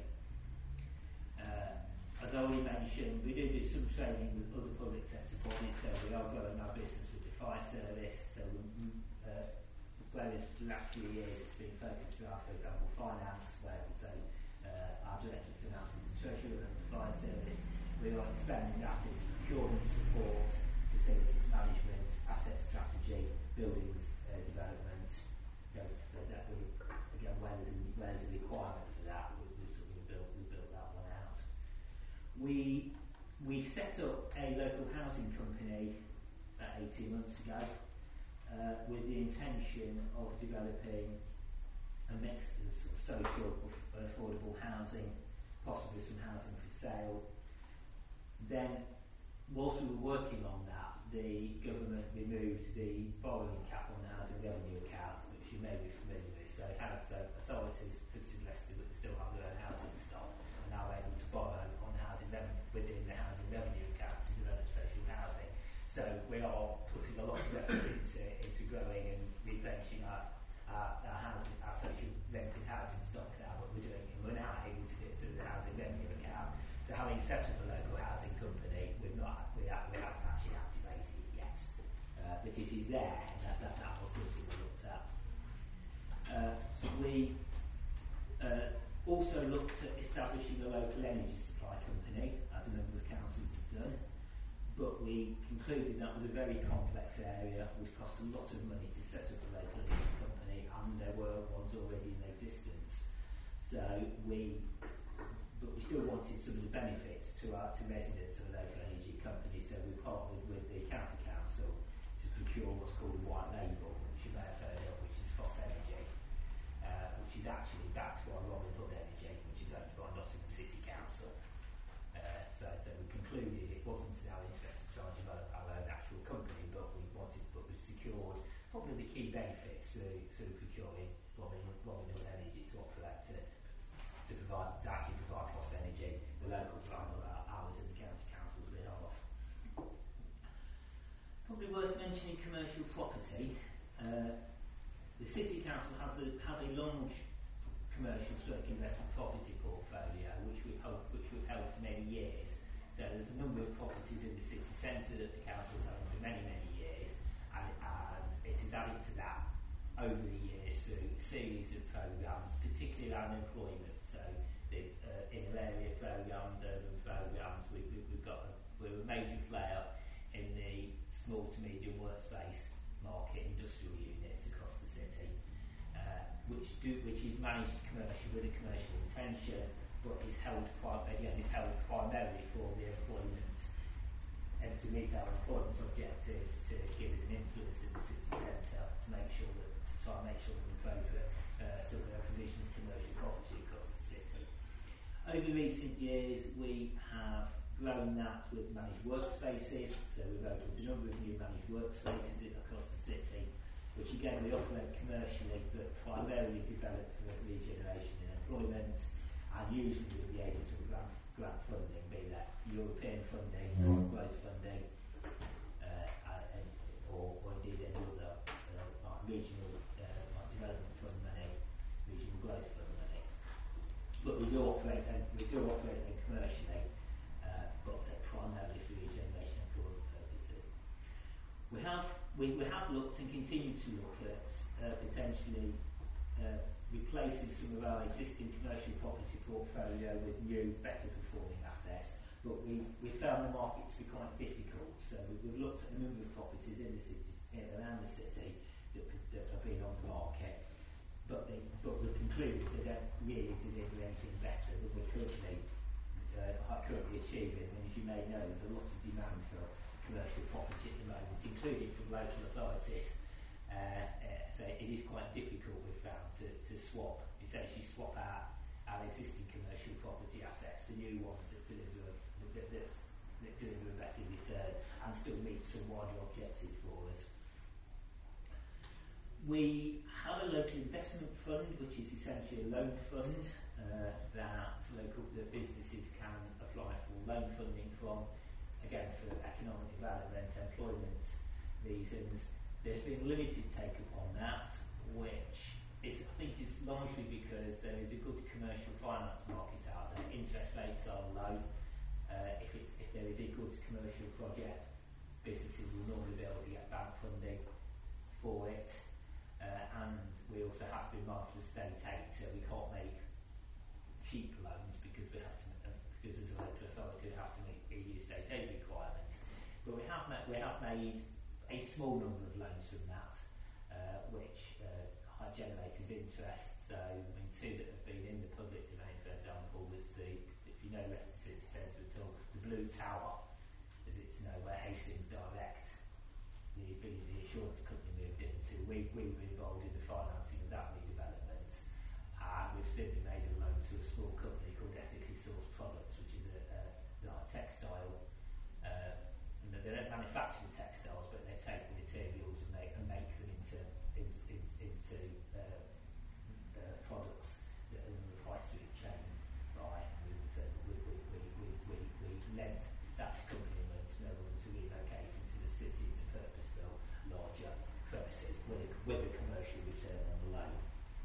Speaker 7: Uh, as I already mentioned, we do do some training with other public sector bodies, so we are growing our business with the fire service. So uh, whereas the last few years it's been focused around, for example, finance, whereas I say uh, our director of finances and treasurer and the fire service, we are expanding that into procurement support, facilities management, asset strategy, buildings uh, development. You know, so that we, again, where there's a, where there's a requirement for that, we, we sort of built we built that one out. We we set up a local housing company about eighteen months ago uh, with the intention of developing a mix of, sort of social and affordable housing, possibly some housing for sale. Then, whilst we were working on that, the government removed the borrowing cap on the housing revenue account, which you may be familiar with. So, house uh, authorities such as Leicester, but they still have their own housing stock, are now able to borrow on housing revenue within the housing revenue account to develop social housing. So, we are putting a lot of effort into into growing and replenishing our our, our housing, our social rented housing stock now. But we're doing, we're now able to get to the housing revenue account. So, having set up a local housing company, we've not we, have, we haven't actually activated it yet, uh, but it is there, and that, that, that was something we looked at. Uh, we uh, also looked at establishing a local energy supply company, as a number of councils have done, but we concluded that was a very complex area, which cost a lot of money to set up a local energy company, and there were ones already in existence. So we But we still wanted some of the benefits to our to residents of a local energy company, so we partnered with the county council to procure what's called a white label, which you may have heard of, which is Foss Energy, uh, which is actually backed by Robin Hood Energy, which is owned by Nottingham City Council. Uh, so, so we concluded it wasn't in our interest to try and develop our own actual company, but we wanted, but we secured probably the key benefits to, to procuring Robin, Robin Hood Energy to offer that to. to provide, to actually provide Foss Energy, the local partner of ours in the county council's behalf. Probably worth mentioning commercial property. Uh, the City Council has a, has a large commercial stroke investment property portfolio which we've held, which we've held for many years. So there's a number of properties in the city centre that the council has owned for many, many years, and, and it has added to that over the years through a series of programmes, particularly around employment. So the uh, inner area programmes, urban programmes, we, we, we've got a, we're a major player in the small to medium workspace market, industrial units across the city, uh, which do which is managed commercial with a commercial intention, but is held pri- again is held primarily for the employment and to meet our employment objectives, to give us an influence in the city centre, to make sure that to try and make sure that we favour uh, sort of a provision of commercial property across the city. Over recent years, we have grown that with managed workspaces, so we've opened a number of new managed workspaces across the city, which again we operate commercially but primarily developed for regeneration and employment, and usually with the aid of some grant, grant funding, be that European funding, or growth funding, uh, and, or, or indeed any other uh, like regional uh, like development fund money, regional growth fund money. But we do operate and we do operate them commercially, uh, but uh, primarily for regeneration and employment purposes. We have we, we have looked and continue to look at uh, potentially uh, replacing some of our existing commercial property portfolio with new, better performing assets. But we we found the market to be quite difficult. So we, we've looked at a number of properties in the city, in, around the city that, that have been on the market, but they, but we've concluded they don't really deliver anything better than we're currently uh, currently achieving. And as you may know, there's a lot of demand for commercial property at the moment, including from local authorities. Uh, uh, so it is quite difficult, we've found, to, to swap, essentially swap out our existing commercial property assets for new ones that deliver a, that, that, that deliver a better return and still meet some wider objectives for us. We have a local investment fund, which is essentially a loan fund uh, that local the businesses can apply for loan funding from, again for economic development, employment reasons. There's been limited take-up on that, which is, I think is largely because there is a good commercial finance market out there. Interest rates are low. Uh, if, it's, if there is a good commercial project, businesses will normally be able to get bank funding for it. Uh, and we also have to be mindful of state aid, so we can't make cheap loans because we have to, uh, because as a local authority we have to meet E U state aid requirements. But we have ma- we have made a small number of loans from that, uh, which uh, generated interest. So, I mean, two that have been in the public domain, for example, was the, if you know Leicester City Centre at all, the Blue Tower, as it's known, where Hastings Direct, the, the insurance company moved into. We, we were involved in the financing of that redevelopment, and we've simply made a loan to a small company called Ethically Sourced Products, which is a, a like textile. Uh, and they don't manufacture the textiles, but they take the materials and make and make them into in, in, into uh, uh, products that are in the high street chain. Right, we would uh, we, we, we, we, we, we lent that company money to enable them to relocate into the city to purpose-built larger premises with a, with a commercial return on the loan.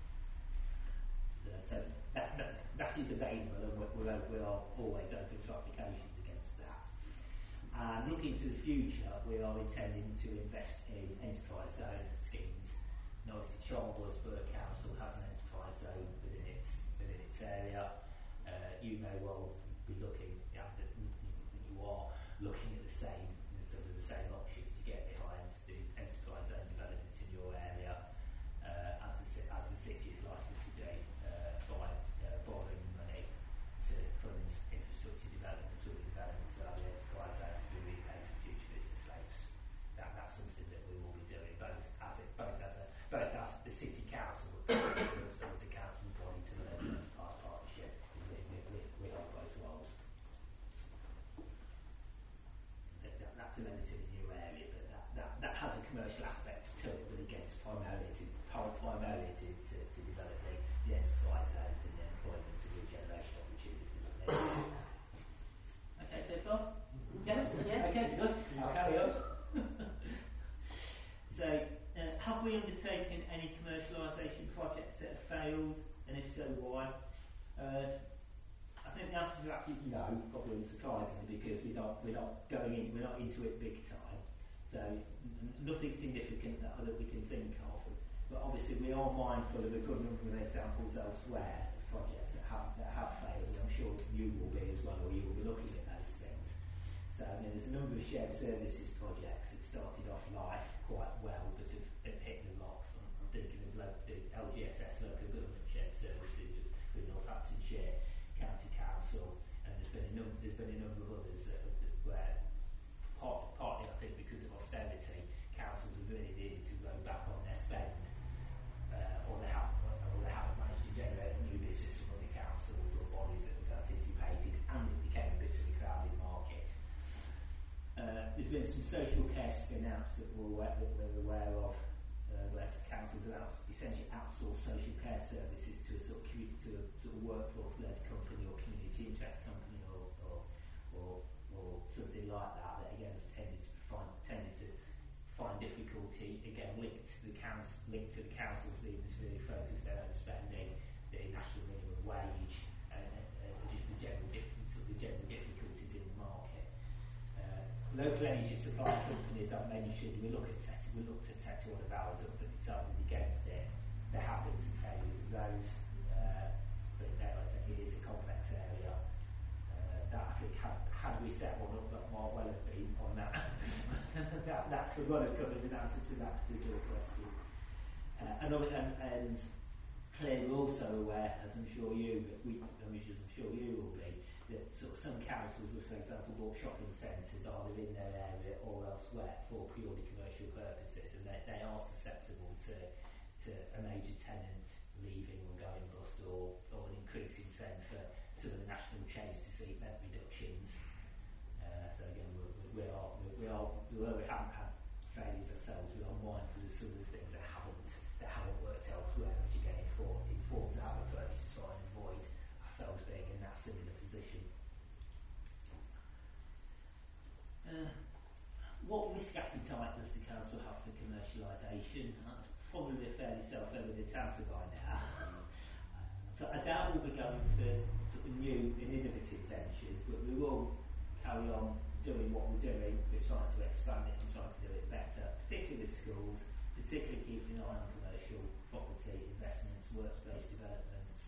Speaker 7: So, so that, that, that is available, and we're, we're, we are always open to applications against that. And looking to the future, we are intending to invest in enterprise zone schemes. Now, obviously, Charlesworth Borough Council has an enterprise zone within its within its area. Uh, you may well be looking, yeah, you are looking at the same sort of the same options to get behind the enterprise zone developments in your area, uh, as the as the city is likely to do uh, by uh, borrowing money to fund infrastructure development or developments of the enterprise zone to be repaid for future business rates. That, that's something that we will be doing both as it both as a both as the city council but also as a council body to the enterprise partnership. We, we, we, we hold both roles. brownfield, and if so, why? Uh, I think the answer to that is no, probably unsurprisingly, because we're not we're not going in, we're not into it big time. So n- nothing significant that, that we can think of. But obviously, we are mindful of a good number of examples elsewhere of projects that have that have failed, and I'm sure you will be as well, or you will be looking at those things. So I mean, there's a number of shared services projects that started off life quite well, but have, have hit the rocks. I'm, I'm thinking of lo- the L G S S, local government shared services, with, with Northamptonshire County Council, and there's been a num- there's been a number of others that, that where part, partly I think because of austerity, councils have really needed to roll back on their spend, uh, or they haven't or they haven't managed to generate new business from other councils or bodies that was anticipated, and it became a bit of a crowded market. Uh, there's been some social care spin-outs that we're aware, that we're aware of, uh, where councils have outs- essentially outsourced social care services to a sort of commu- to a sort of workforce-led company or community interest company or or, or, or something like that. That again have tended to find tended to find difficulty again linked to the council linked to the councils needing to really focus their own spending, the national minimum wage, and, and, and just the general diff- sort of the general difficulties in the market. Uh, local energy supply companies I've mentioned, we look at set, we looked at set order values up and decided against it. There have been some failures of those, uh, but there, like I said, it is a complex area. Uh, that I think had, had we set one up, that might well have been on that. that that could well have come as an answer to that particular question. Uh, and, and, and clearly we're also aware, as I'm sure you, but we, as I'm sure you will be, that sort of some councils have, for example, bought shopping centres either in their area or elsewhere for purely commercial purposes, and they, they are susceptible to, to a major tenant leaving or going bust, or, or an increasing trend for some of the national chains to seek rent reductions. Uh, so again, we're, we are, we are, although we haven't had failures ourselves, we are mindful of some of the things that haven't that haven't worked elsewhere, which again inform, informs our approach to try and avoid ourselves being in that similar position. Uh, what risk appetite does the council have for commercialisation? That's probably a fairly self-evident answer by now. So I doubt we'll be going for sort of new and innovative ventures, but we will carry on doing what we're doing. We're trying to expand it and trying to do it better, particularly with schools, particularly keeping an eye on commercial property investments, workspace developments.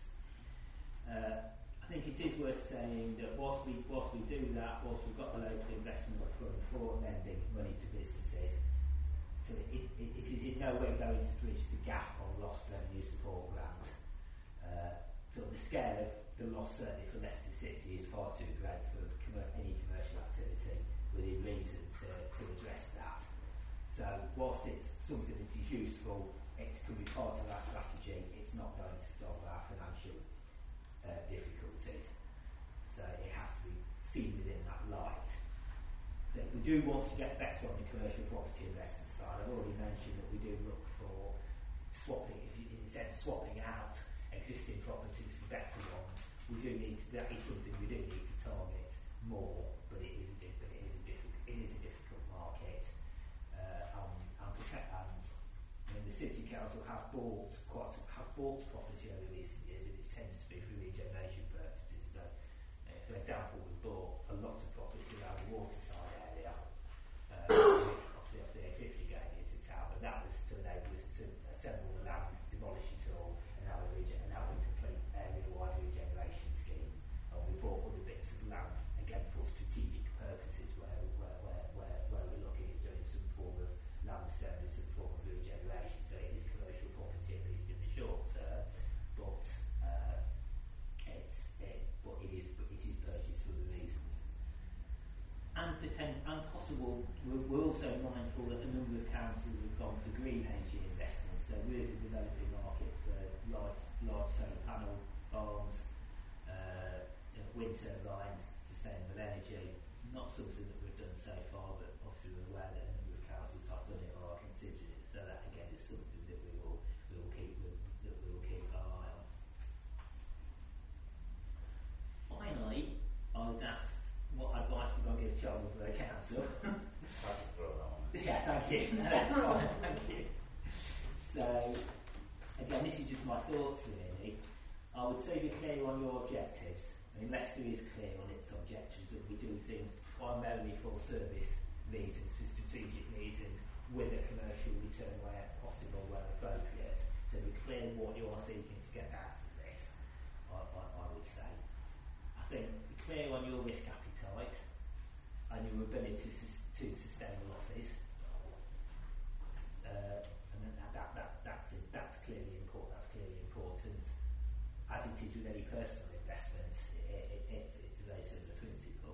Speaker 7: Uh, I think it is worth saying that whilst we whilst we do that, whilst we've got the local investment fund for lending money to businesses, so it, it, it is in no way going to bridge the gap on lost revenue support grant. Uh, so the scale of the loss, certainly for Leicester City, is far too great for com- any commercial activity within reason to, to address that. So whilst it's something that is useful, it could be part of our strategy, it's not going to solve our financial uh, difficulties. So it has to be seen within that light. So if we do want to get better on the commercial property investment side, I've already mentioned that we do look for swapping, if you, in a sense, swapping out existing properties for better ones. We do need to, that is something we do need to target more, but it is a, di- but it is a difficult, it is a difficult market. Uh, um, and protect and I mean, the city council have bought quite have bought property over recent years, but it tends to be for regeneration purposes. So, uh, for example, we bought a lot of property around the waterside area, uh, off the off the A fifty going into town, but that was to enable us to assemble the land, demolish it all, and have a regen- and have a complete area-wide regeneration scheme. And we bought other bits of land again for strategic purposes, where where where where, where we're looking at doing some form of land assembly, some form of regeneration. So it is commercial property, at least in the short term, but uh, it's it, but it is but it is purchased for the reasons. And pretend and possible. We're, we're also mindful that a number of councils have gone for green energy investments. So there is a developing market for large large solar panel farms, uh, you know, wind turbines, sustainable energy. Not something that we've done so far, but obviously we're aware that a number of councils have done it or are considering it. So that again is something that we will we will keep that we will keep our eye on. Finally, I was asked what advice would I give Charlesborough Council.
Speaker 1: I could throw that one in.
Speaker 7: Yeah, thank you. No, that's fine, thank you. So, again, this is just my thoughts really. I would say be clear on your objectives. I mean, Leicester is clear on its objectives that we do things primarily for service reasons, for strategic reasons, with a commercial return where possible, where appropriate. So be clear what you are seeking to get out of this, I, I, I would say. I think be clear on your risk appetite and your ability to, to sustain losses. Uh, and then that, that, that, that's, it, that's, clearly important, that's clearly important. As it is with any personal investment, it, it, it's, it's a very similar principle.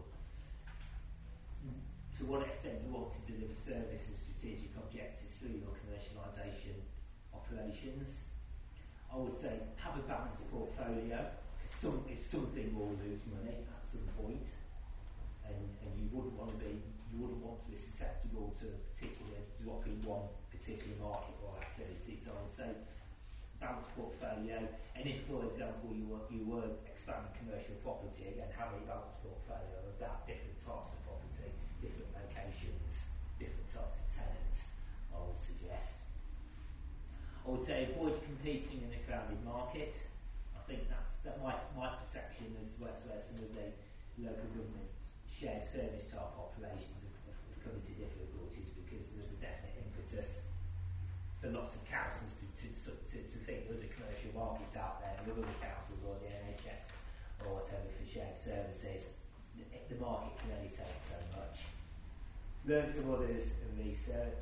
Speaker 7: To what extent you want to deliver service and strategic objectives through your commercialisation operations. I would say have a balanced portfolio, because some, if something will lose money at some point, and, and you wouldn't want to be, you wouldn't want to be susceptible to a particular drop in one particular market or activity. So I would say balanced portfolio, and if, for example, you were, you were expanding commercial property, again, have a balanced portfolio of that, different types of property, different locations, different types of tenants, I would suggest. I would say avoid competing in a crowded market. I think that's that my, my perception is where, where some of the local government shared service type operations have, have, have come into difficulties, because there's a definite impetus for lots of councils to, to, to, to think there's a commercial market out there, and with other councils or the N H S or whatever for shared services. The market can only take so much. Learn from others and research.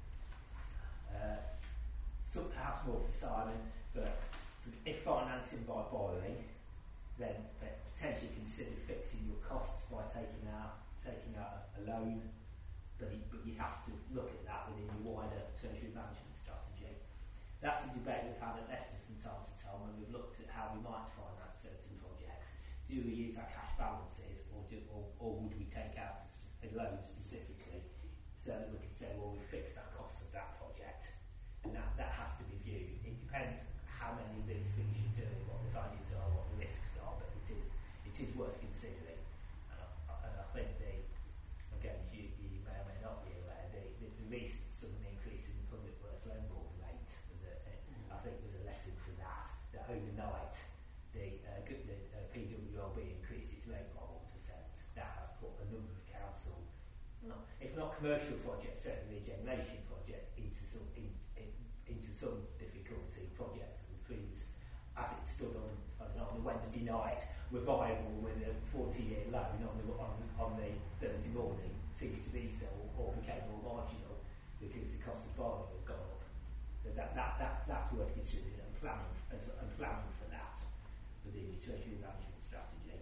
Speaker 7: Uh, some perhaps more for Simon, but if financing by borrowing, then, then potentially consider fixing your costs by taking out taking out a, a loan, but, it, but you'd have to look at that within your wider treasury management strategy. That's a debate we've had at Leicester from time to time when we've looked at how we might finance certain projects. Do we use our cash balances, or, do, or, or would we take out a loan specifically, so that we can say, well, we fixed our costs of that project, and that, that has to be viewed. It depends how many of these things you're doing, what the values are, what the risks are, but it is it is worth considering. And I, and I think the again, as you, you may or may not be aware, the, the, the recent sudden increase in the public works loan board rate was a, a, I think was a lesson for that. That overnight the uh, the uh, P W L B increased its rate by one percent. That has put a number of council, not, if not commercial projects, certainly regeneration projects, into some in, in, into some difficulty. Projects that were previous, as it stood on, on on the Wednesday night, were viable with a forty-year loan on the on, on the Thursday morning, ceased to be so, or became more marginal because the cost of borrowing had gone up. So that, that that's that's worth considering and planning and, and planning for that within your treasury management strategy.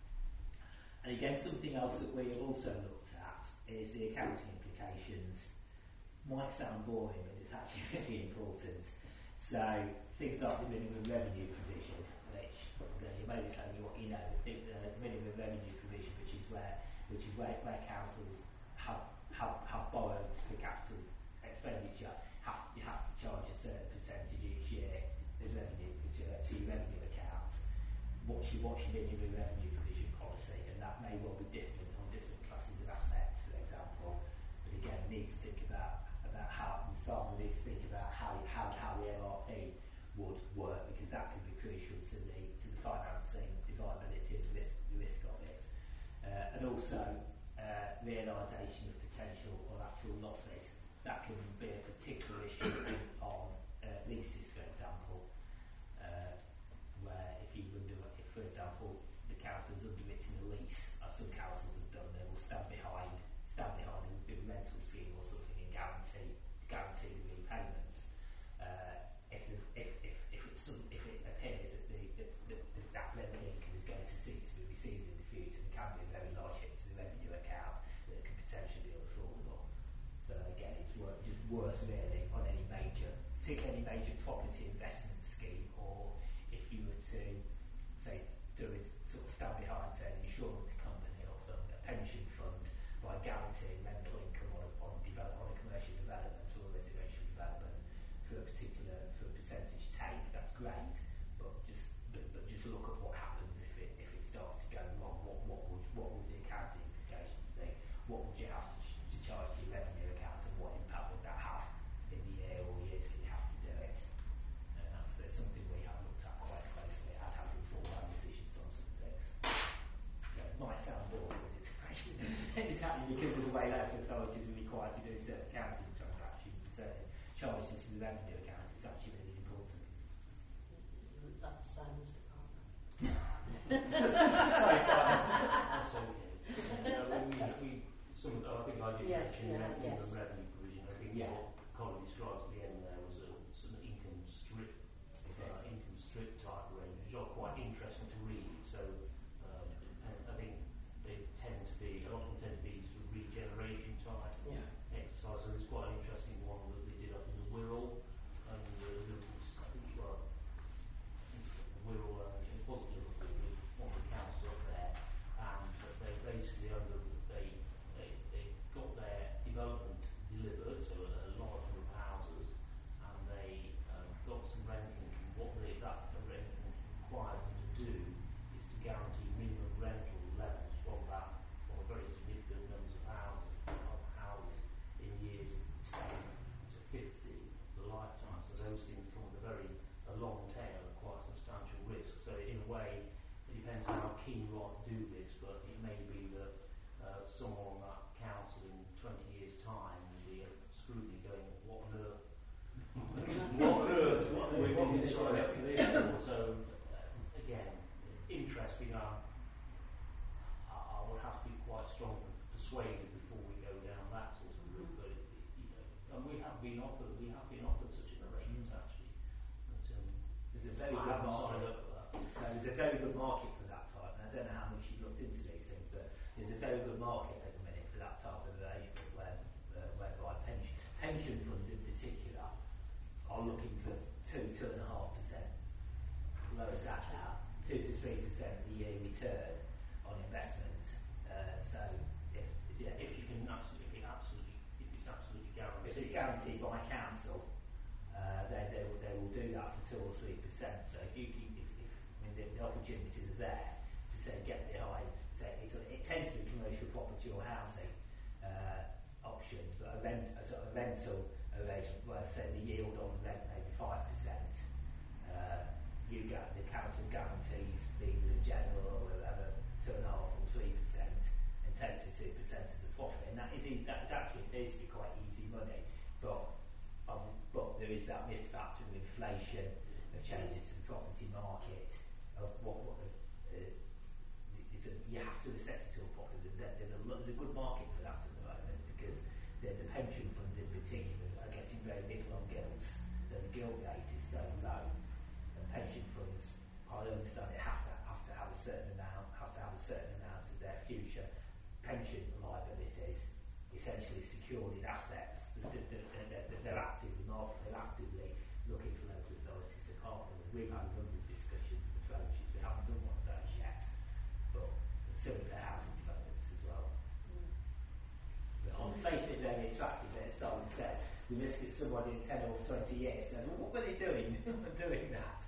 Speaker 7: And again, something else that we have also looked at is the accounting implications. Might sound boring, but it's actually really important. So things like the minimum revenue provision, which again, you may be telling you what you know, but think the minimum revenue provision, which is where which is where, where councils have, have have borrowed for capital expenditure, have you have to charge a certain percentage each year as revenue to, to your revenue account. What's your what's your minimum revenue provision policy, and that may well be different on different classes of assets, for example. But again, we need to think about about how some need to think about how how how the M R P would work, because that could be crucial to the to the financing, the viability, and the risk the risk of it, uh, and also uh, realisation of potential or actual losses. That can be a particular issue on uh, leases, for example, uh, where if you under if for example the council's underwritten a lease, as some councils have done, they will stand behind stand behind a big rental scheme or something and guarantee guarantee the repayments. Uh, if, the, if, if, if, it's some, if it appears that the, that, that, that, that rental income is going to cease to be received in the future, there can be a very large hit to the revenue account that could potentially be unaffordable. So again, it's worth, just worth really on any major, particularly any major property investment scheme, or if you were to say do it, sort of stand behind, say, an insurance company or something, a pension fund, by guaranteeing rental income on a, on, develop, on a commercial development or a residential development for a particular for a percentage take. That's great, but just but, but just look at what happens if it if it starts to go wrong. What what would what would the accounting implications be? What would you have to, ch- to charge to your revenue account, and what impact would that have in the year or years that you have to do it? And that's, that's something we have looked at quite closely, and has Sorry, sorry.
Speaker 4: That's okay. Uh, we, we, we, some, I think I did
Speaker 2: Yes,
Speaker 4: mention
Speaker 2: yeah,
Speaker 4: the
Speaker 2: yes.
Speaker 4: income revenue provision. I think
Speaker 7: Yeah.
Speaker 4: what Colin described at the end there was a, some income strip, uh, income strip type range, which are quite interesting to read. So um, and I think they tend to be, a lot of them tend to be sort of regeneration type
Speaker 2: Yeah.
Speaker 4: exercise. So there's quite an interesting one that they did up in the Wirral, and uh, Liverpool, I think, well, the Wirral, uh, it wasn't Liverpool, it was one of the councils up there, and they basically under they they they got their development delivered, so a, a large number of houses, and they um, got some rental. What they, that arrangement requires them to do is to guarantee minimum rental levels from that, from a very significant numbers of houses, of houses in years ten to fifty, the lifetime. So those things come with a very a long tail and quite substantial risk. So in a way, it depends how keen you are to do this, but it may be that uh, someone on that council in twenty years' time will be scrutiny going, what on earth? what on earth? What are we doing inside up to this for? So uh, again, interesting. Um, I, I would have to be quite strong persuaded before we go down that sort of route. But you know, and we have been offered, we have been offered such an arrangement actually. But um,
Speaker 7: There's a very
Speaker 4: I
Speaker 7: good
Speaker 4: haven't signed
Speaker 7: market.
Speaker 4: up for that.
Speaker 7: So there's a very good market for that type, and I don't know how much you've looked into these things, but there's a very good market at the minute for that type of arrangement where, uh, whereby pension, pension funds in particular are looking for two, two and a half percent. Lowest that now, two to three percent a year return on investment. Uh, so if, yeah,
Speaker 4: If you can absolutely, absolutely, if it's absolutely guaranteed.
Speaker 7: if it's guaranteed by council, uh, they, they, will, they will do that for two or three percent. So if you keep, if, if I mean, the, the opportunities are there to say get behind, say it's, it tends to be commercial property or housing uh, options, but a rent, a sort of rental arrangement where say the yield on the rent maybe five percent. Uh, you get the council guarantees the, the general or whatever two and a half or three percent and takes the two percent as a profit, and that is easy, that is actually basically quite easy money, but um, but there is that risk factor of inflation, of changes to the property market, of what what the, uh, it's a, you have to assess it all properly. There, there's a lo- there's a good market for that at the moment because the, the pension funds in particular are getting very little on gilts, so the gilt rate is so low, and pension funds, I understand it have to have to have a certain amount, have to have a certain amount of their future pension liabilities essentially secured in assets that they're, they're, they're, they're actively market, they're actively looking for local authorities to partner with. We've had a number of discussions and approaches. We haven't done one of those yet, but similar to housing developments as well.
Speaker 2: Mm.
Speaker 7: But on the face of it, very attractive. As someone says, we risk it somebody in ten or twenty years says, well, what were they doing? doing that.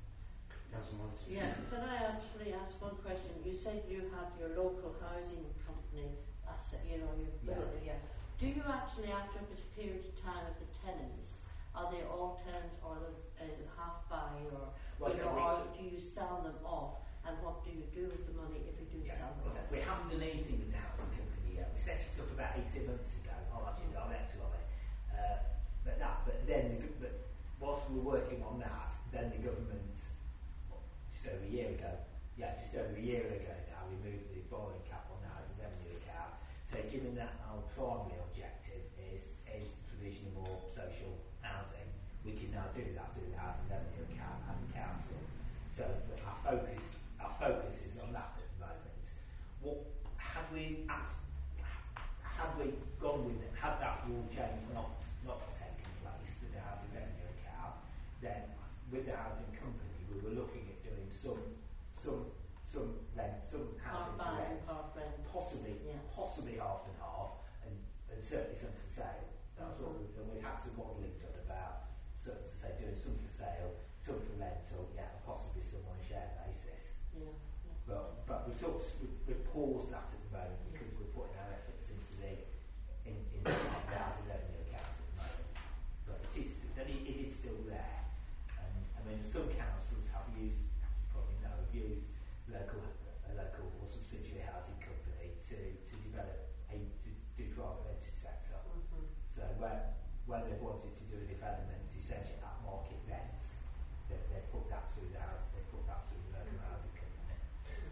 Speaker 2: Yeah, can I actually ask one question? You said you have your local housing company asset, you know, you've built it here. Do you actually, after a period of time of the tenants, are they all tenants or the uh, half buy or,
Speaker 7: Well,
Speaker 2: you
Speaker 7: so
Speaker 2: know,
Speaker 7: we-
Speaker 2: or do you sell them off? And what do you do with the money if you do
Speaker 7: Yeah,
Speaker 2: sell them
Speaker 7: well,
Speaker 2: off?
Speaker 7: we haven't done anything with the housing company yet. We set it up about eighteen months ago. I'll actually direct on it. Uh, but that, but then, the, gov- but whilst we were working on that, then the government, just over a year ago, yeah, just over a year ago now, removed the borrowing cap on the housing revenue account. So, given that our primary objective is is the provision of more social housing, we can now do that through the housing revenue account as a council. So, but our focus, our focus is on that at the moment. What had we act, had we gone with it, had that rule change not not taken place with the housing revenue account, then with the housing company we were looking at doing some some some rent, some
Speaker 2: Half
Speaker 7: housing to
Speaker 2: buy
Speaker 7: rent,
Speaker 2: and half rent.
Speaker 7: possibly
Speaker 2: Yeah.
Speaker 7: possibly half and half, and, and certainly some for sale. That's what we've done. We've had some modelling done about some to say doing some for sale, some for rental, yeah, and possibly some on a shared basis.
Speaker 2: Yeah, yeah.
Speaker 7: But but we took we, we paused that at the moment because we're putting our efforts into the in, in the housing revenue accounts at the moment. But it is st- that it, it is still there. And I mean some councils have used, you probably know, have used local a local or subsidiary housing company to, to develop a to do private rented sector.
Speaker 2: Mm-hmm.
Speaker 7: So where where they wanted to do a development essentially at market rents, they, they put that through the house they put that through the local housing company.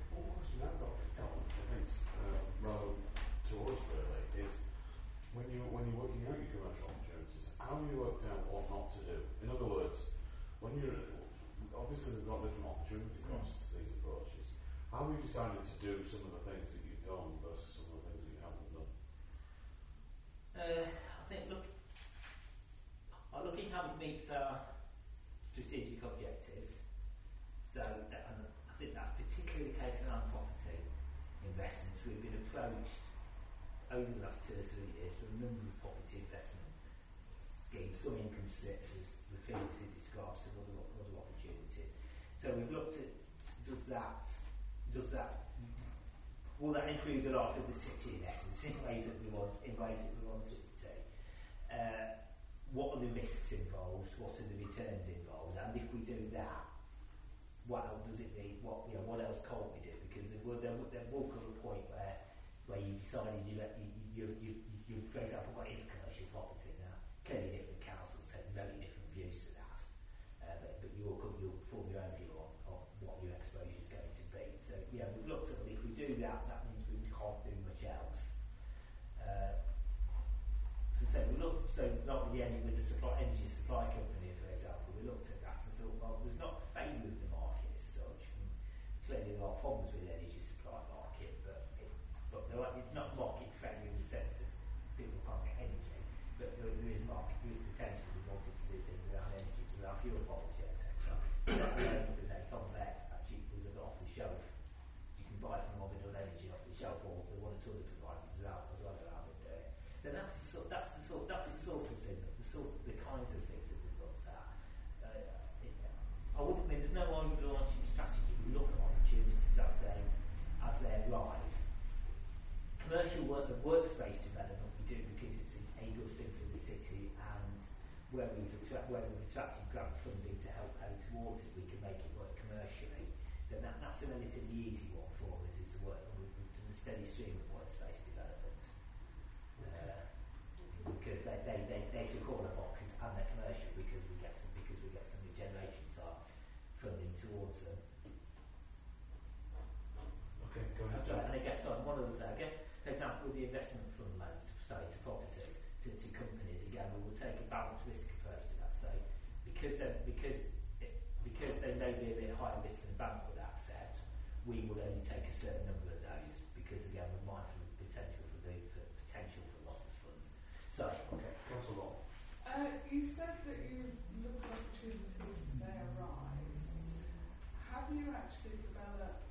Speaker 1: look at commercial opportunities, how have you worked out what not to do? In other words, when you're obviously they've got different opportunity costs, these approaches. How have you decided to do some of the things that you've done versus some of the things that you haven't done?
Speaker 7: Uh, I think look, I'm looking how it meets our strategic objectives. So that, and I think that's particularly the case around property investments. We've been approached over the last two or three years for a number of property investment schemes, some income strips as we previously described, some other, other opportunities. So we've looked at does that does that will that improve the life of the city in essence in ways that we want in ways that we want it to. Uh, what are the risks involved? What are the returns involved? And if we do that, what else does it mean? What you know, what else can't we do? Because there will there, there will come a point where where you decided you let you you you, you, you for example got into commercial property now. Clearly, different councils take very different views to that, uh, but, but you'll you'll form your own view on, on what your exposure is going to be. So yeah, we've looked at it. If we do that, that means we can't do much else. Uh, so, so we looked. So not with the energy with the supply energy supply company, for example, we looked at that and thought, well, there's not a failure of the market as such. And clearly, there are problems with the energy supply market, but it, but there are, it's not market failure in the sense that people can't get energy, but there, there is market, there is potential. We wanted to do things around energy, around fuel policy, et cetera. That was very complex. Actually, it was a bit off the shelf. You can buy from Mobil Energy off the shelf, or the one or two other providers as well, as well as how they do it. So that's the sort, that's the sort, that's the sort of thing, the sort, the kinds of things that we've looked at. Uh, it, I wouldn't mean there's no overarching strategy. We look at opportunities as they as they arise. Commercial work, the workspace development we do because it's a good thing for the city, and where we've attra- where we've attracted grant funding to help pay towards it, we can make it work commercially. Then that, that's a relatively easy one for us. Is to work with, with a steady stream of workspace development. Uh, because they, they, they, they tick all the boxes and they're commercial because we get some because we get some regeneration type funding towards them.
Speaker 1: Okay, go ahead.
Speaker 7: Sorry, and I guess sorry, one of those I guess for example with the investment fund loans to say to properties, to, to companies, again we will take a balanced risk approach to that. So because they because it, because they may be a bit higher risk than a bank would accept, we will only take a certain number of those because again we're mindful of the potential for the for potential for loss of funds. Sorry.
Speaker 1: Okay, Councillor Law.
Speaker 3: Uh, you said that you look at opportunities as they arise. Have you actually developed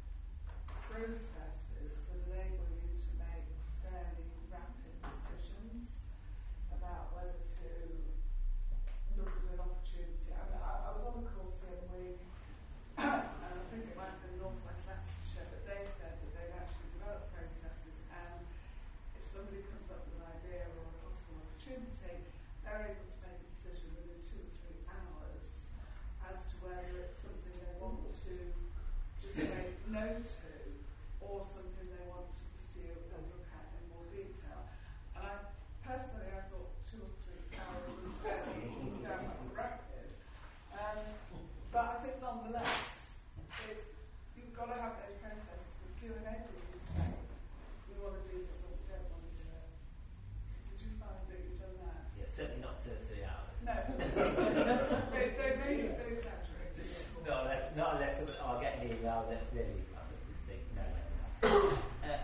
Speaker 3: processes that enable you to make fairly rapid decisions about whether to look at an opportunity? I mean, I, I was on a course the other week, and I think it might have been North West Leicestershire, but they said that they've actually developed processes, and if somebody comes up with an idea or a possible opportunity, they're able to make a decision within two or three hours as to whether it's something they want to just say no to, or something they want to pursue and look at in more detail. And I personally, I thought two or three hours was very damn rapid. Um, but I think nonetheless, it's, you've got to have those processes that do enable you to say, we want to do this or we don't want to do it. Did you find that you've done that?
Speaker 7: Yeah, certainly not two or three hours.
Speaker 3: No. they, they may be a bit exaggerated.
Speaker 7: No, unless, not unless I'll get an email that really I think no, no, no. uh,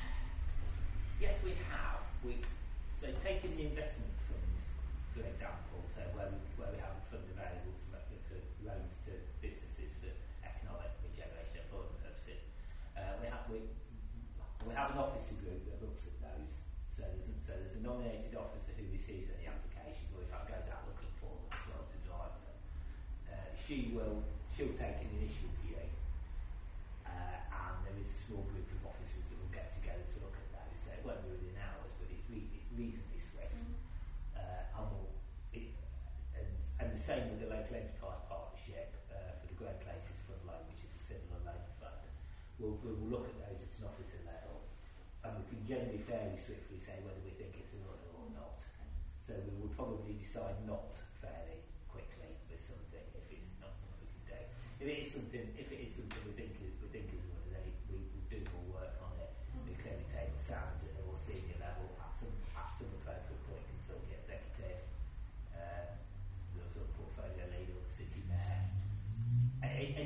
Speaker 7: yes, we have. We so taking the investment fund, for example, so where we where we have a fund available to make for loans to businesses for economic regeneration and employment purposes. Uh, we have we we have an officer group that looks at those. So there's a, so there's a nominated officer who receives any applications, or if I goes out looking for them as well to drive them. Uh, she will she'll take an initial view, uh, and there is a small group of officers that will get together to look at those. So it won't be within hours, but it's, re- it's reasonably swift.
Speaker 3: Mm.
Speaker 7: Uh, and, we'll, it, and, and the same with the local enterprise partnership uh, for the Great Places Fund Loan, which is a similar loan fund. We'll, we'll look at those at an officer level, and we can generally fairly swiftly say whether we think it's a runner or not. So we will probably decide not fairly quickly with something if it's not something we can do. If it is something, if it is something we think is we think is a runner, then it, we will do more work on it. We clearly take the sounds at a more senior level at some at some appropriate point, consult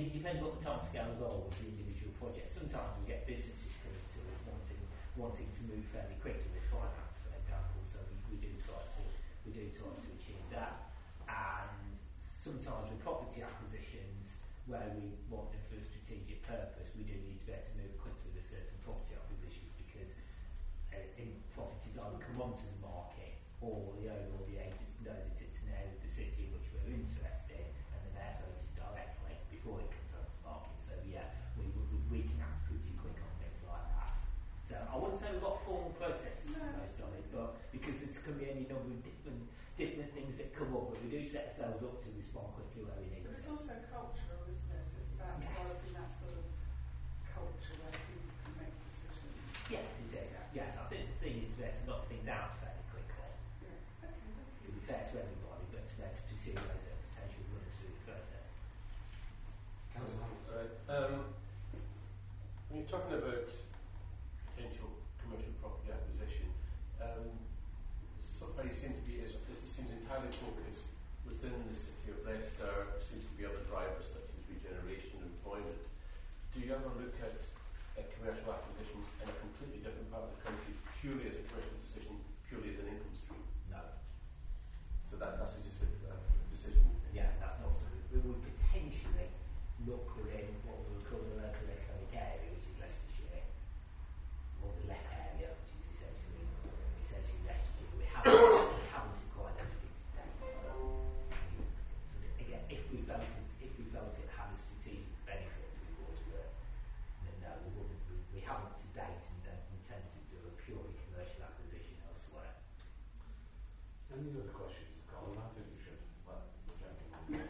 Speaker 7: mean, it depends what the timescales are with the individual projects. Sometimes we get businesses coming to us wanting wanting to move fairly quickly with finance, for example. So we, we do try to we do try to achieve that. And sometimes with property acquisitions, where we want them for a strategic purpose, we do need to be able to move quickly with certain property acquisitions because uh, in properties either come onto the market or the owner or the agents know that it's an area of the city in which we're interested and then they're voted directly before it comes onto the market. So yeah, we, we, we can act pretty quick on things like that. So I wouldn't say we've got formal processes for most of it, but because there can be any number of different different things that come up, but we do set ourselves up to respond quickly where we need
Speaker 3: But
Speaker 7: to.
Speaker 3: it's also cultural, isn't it? It's about
Speaker 7: Yes.
Speaker 3: developing that sort of culture where people can make decisions.
Speaker 7: Yes, it is.
Speaker 3: Yeah.
Speaker 7: Yes, I think the thing is to be able to knock things out fairly quickly.
Speaker 3: Yeah. Okay, thank
Speaker 7: To
Speaker 3: you.
Speaker 7: be fair to everybody, but to be able to pursue those that are potential runners through the process.
Speaker 1: Councillor Hamilton.
Speaker 6: Right. Um, when you're talking about potential commercial property acquisition, um, so far you seem to be, it seems entirely focused within the city of Leicester. There seems to be other drivers such as regeneration and employment. Do you ever look at, at commercial acquisitions in a completely different part of the country purely as a commercial decision, purely as an income stream?
Speaker 7: No.
Speaker 6: So that's, that's just a uh, decision.
Speaker 7: Yeah, that's not something. We would potentially look within what we would call the local economic area, which is Leicestershire, or the Lech area, which is essentially essentially Leicestershire. We haven't we haven't acquired anything to date. Again, if we felt it if we felt it had a strategic benefit, we would. But no, we wouldn't. We, we haven't to date, and don't intend to do a purely commercial acquisition elsewhere.
Speaker 1: Any other questions, Colin? I think we should let the gentleman.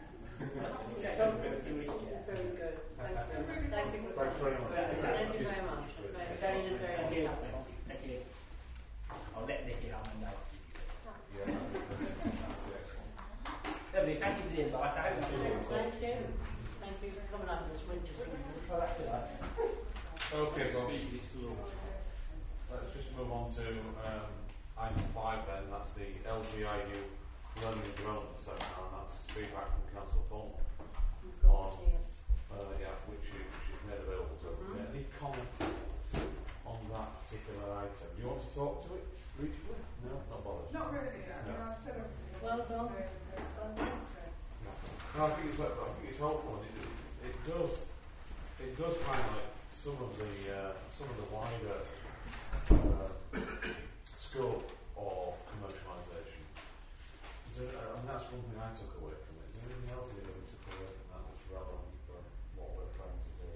Speaker 2: Very good. Thank you. Thank you.
Speaker 1: Thanks very much.
Speaker 2: Thank you very much. Very, very, very
Speaker 7: Thank you.
Speaker 2: helpful.
Speaker 7: Thank you. I'll let Nicky have my notes.
Speaker 1: Yeah, that'd be excellent.
Speaker 7: Lovely, thank you for the invite. I hope that was useful.
Speaker 2: Thank you. Thank you for coming out this winter season.
Speaker 7: Oh, that's all right.
Speaker 1: Okay, folks. Let's just move on to um, item five then. That's the L G I U Learning and Development Seminar, and that's feedback from Councillor Thornton.
Speaker 2: You've got
Speaker 1: On,
Speaker 2: it here.
Speaker 1: uh, yeah, which she, she's made available to everybody.
Speaker 2: Mhm.
Speaker 1: Any comments on that particular item? Do you want to talk to it briefly? No, not bothered.
Speaker 3: Not really. I mean,
Speaker 1: No.
Speaker 3: I've said everything.
Speaker 2: Well
Speaker 3: I
Speaker 2: done.
Speaker 3: wanted to say, but-
Speaker 2: Well done.
Speaker 1: No, I think it's I think it's helpful. And it, it does it does highlight some of the uh, some of the wider uh, scope of commercialisation. Is there, uh, and that's one thing I took away from it. Is there anything else that you took away from that that's relevant for what we're trying to do?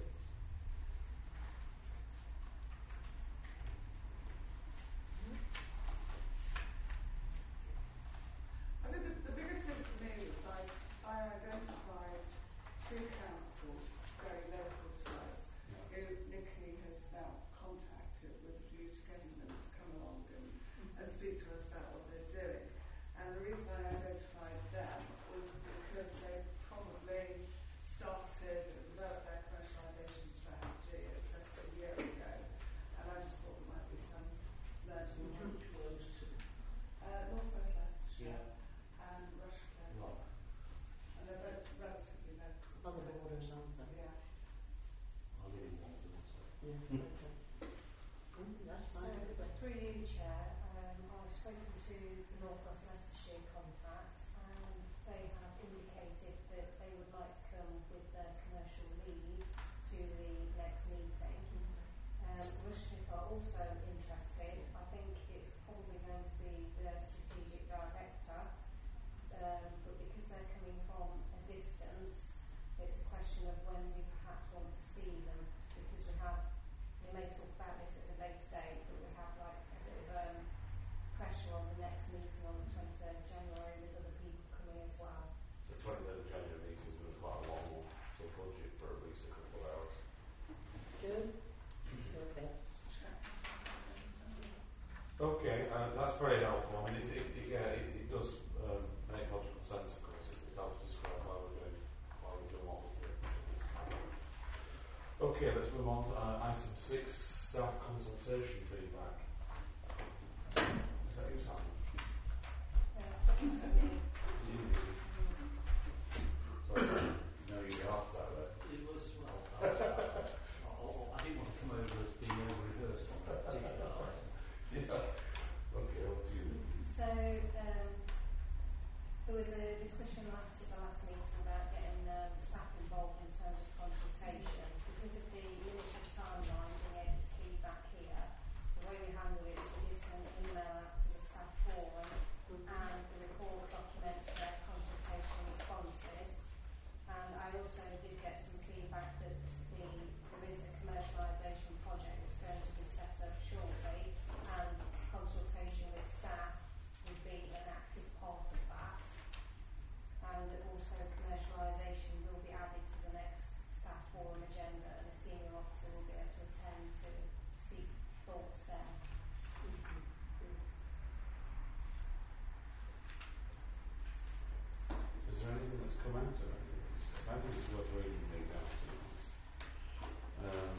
Speaker 3: I think the, the biggest thing for me is I, I identified two councils very local to us who Nikki has now contacted with a view to getting them to come along and, and speak to us about what they're doing. And the reason I identified them was because they probably started and developed their commercialisation strategy excess a year ago. And I just thought there might be some learning.
Speaker 4: Which ones to?
Speaker 3: Uh, North West Leicestershire
Speaker 4: Yeah.
Speaker 3: and Rushcliffe.
Speaker 4: Right.
Speaker 3: And they're both relatively local.
Speaker 2: On the borders, aren't they?
Speaker 3: Yeah.
Speaker 4: I live in one of them. So.
Speaker 2: Yeah. Okay. Mm, that's
Speaker 8: So,
Speaker 2: fine.
Speaker 8: through you, Chair, um, I've spoken to the North West Leicestershire contact and they have indicated that they would like to come with their commercial lead to the next meeting. Um, Rushcliffe are also interested. I think it's probably going to be their strategic director, um, but because they're coming from a distance, it's a question of when we perhaps want to see them, because we have, we may talk about this at a later date, but we have like a bit of um, pressure on the next meeting on the twenty-third of January with other people coming as well.
Speaker 1: The twenty-third of January meeting was quite a long one, so budget for at least a couple of hours.
Speaker 2: Good. Okay.
Speaker 1: Okay, uh, that's very helpful. I mean, it, it, it, yeah, it, it does um, make logical sense, of course. It, it helps describe why we're doing, why we're doing what we're doing. Okay, let's move on to uh, item six, staff consultation feedback. Is that you, Sam?
Speaker 8: Uh,
Speaker 1: You. Sorry, no, you asked that there.
Speaker 4: it was, well, I, I, I didn't want to come over as being over-rehearsed on that particular item.
Speaker 1: Yeah. Okay, over to you.
Speaker 8: So, um, there was a discussion last at the last meeting about getting uh, staff involved in terms of consultation. Because of the limited timeline, being able to key back here, the way we handle it is we did send an email out to the staff forum, and the report documents their consultation responses. And I also did get some feedback that the, there is a commercialisation project that's going to be set up shortly, and consultation with staff would be an active part of that. And also commercialisation will be added to the next staff forum agenda, and a senior officer will be able to attend to seek thoughts there.
Speaker 1: Is there anything that's come out of it? I think it's worth reading these out to us. Um,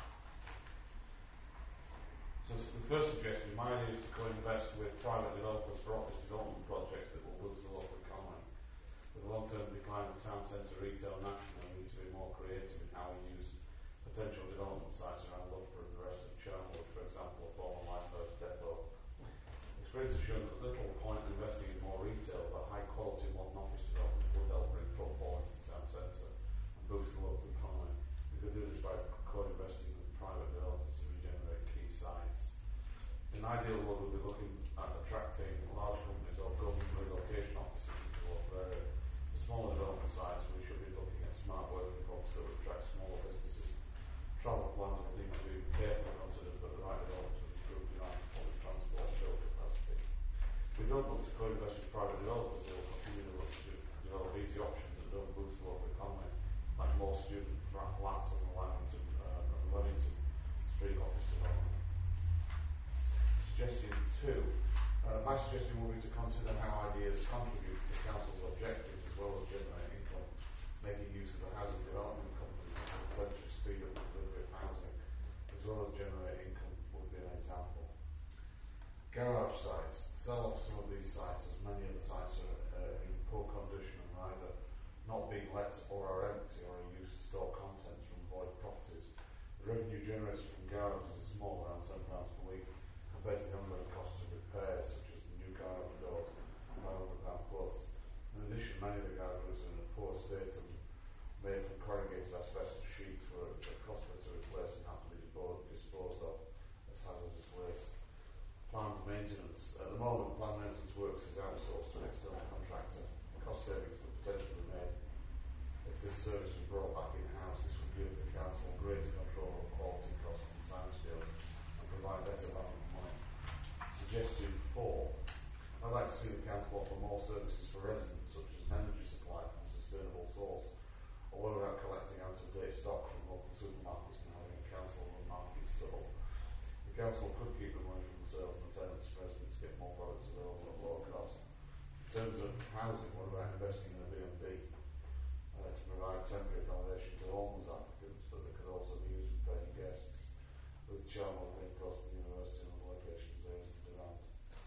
Speaker 1: so the first suggestion, my idea is to co-invest with private developers for office development projects that will boost the local economy. With the long-term decline of town centre retail nationally, we need to be more creative in how we use potential development sites around Loughborough and the rest of Charnwood, for example, a former Lifeboat depot. Experience has shown that little point in investing in more retail, but high-quality modern office development would help bring footfall into the town centre and boost the local economy. We could do this by co-investing with private developers to regenerate key sites. In an ideal world, we'll be looking at attracting large companies or building relocation offices into the local area. For smaller development sites, we should be looking at smart working hubs that would attract smaller businesses. Travel plans will need to be carefully considered, but the right developments will improve demand for public transport and build capacity. If we don't look to co-invest with private developers, they will continue to look to develop easy options that don't boost the local economy, like more student flats on the Lamington uh, and Leamington Street office development. Suggestion two. Uh, my suggestion will be to consider how ideas contribute to the council's objectives as well as generate income, making use of the housing development companies to potentially speed up the delivery of housing, as well as generate income would be an example. Garage sites. Sell off some of these sites, as many of the sites are uh, in poor condition and either not being let or are empty or are used to store contents from void properties. The revenue generated from garages is small, around ten pounds per week, compared to the ongoing costs of repairs, such as the new garage doors, five hundred pounds plus. In addition, many of the garages are in a poor state and made from corrugated asbestos sheets were costly to replace and have to be disposed, disposed of as hazardous waste. Planned maintenance. At the moment, planned maintenance works is outsourced to an external contractor. Cost savings could potentially be made. If this service was brought back in-house, this would give the council greater control of quality, cost and timescale and provide better value for money. Suggestion four. I'd like to see the council offer more services for residents, such as an energy supply from a sustainable source, or without collecting out-of-date stock from local supermarkets and having a council-run market stall. The council could keep the money from the sales and attendance for residents to get more products available at lower cost. In terms of housing, what about investing in a B and B uh, to provide temporary accommodation to homeless applicants, but that could also be used for paying guests, with Charnwood being close to the university and other locations there is the demand.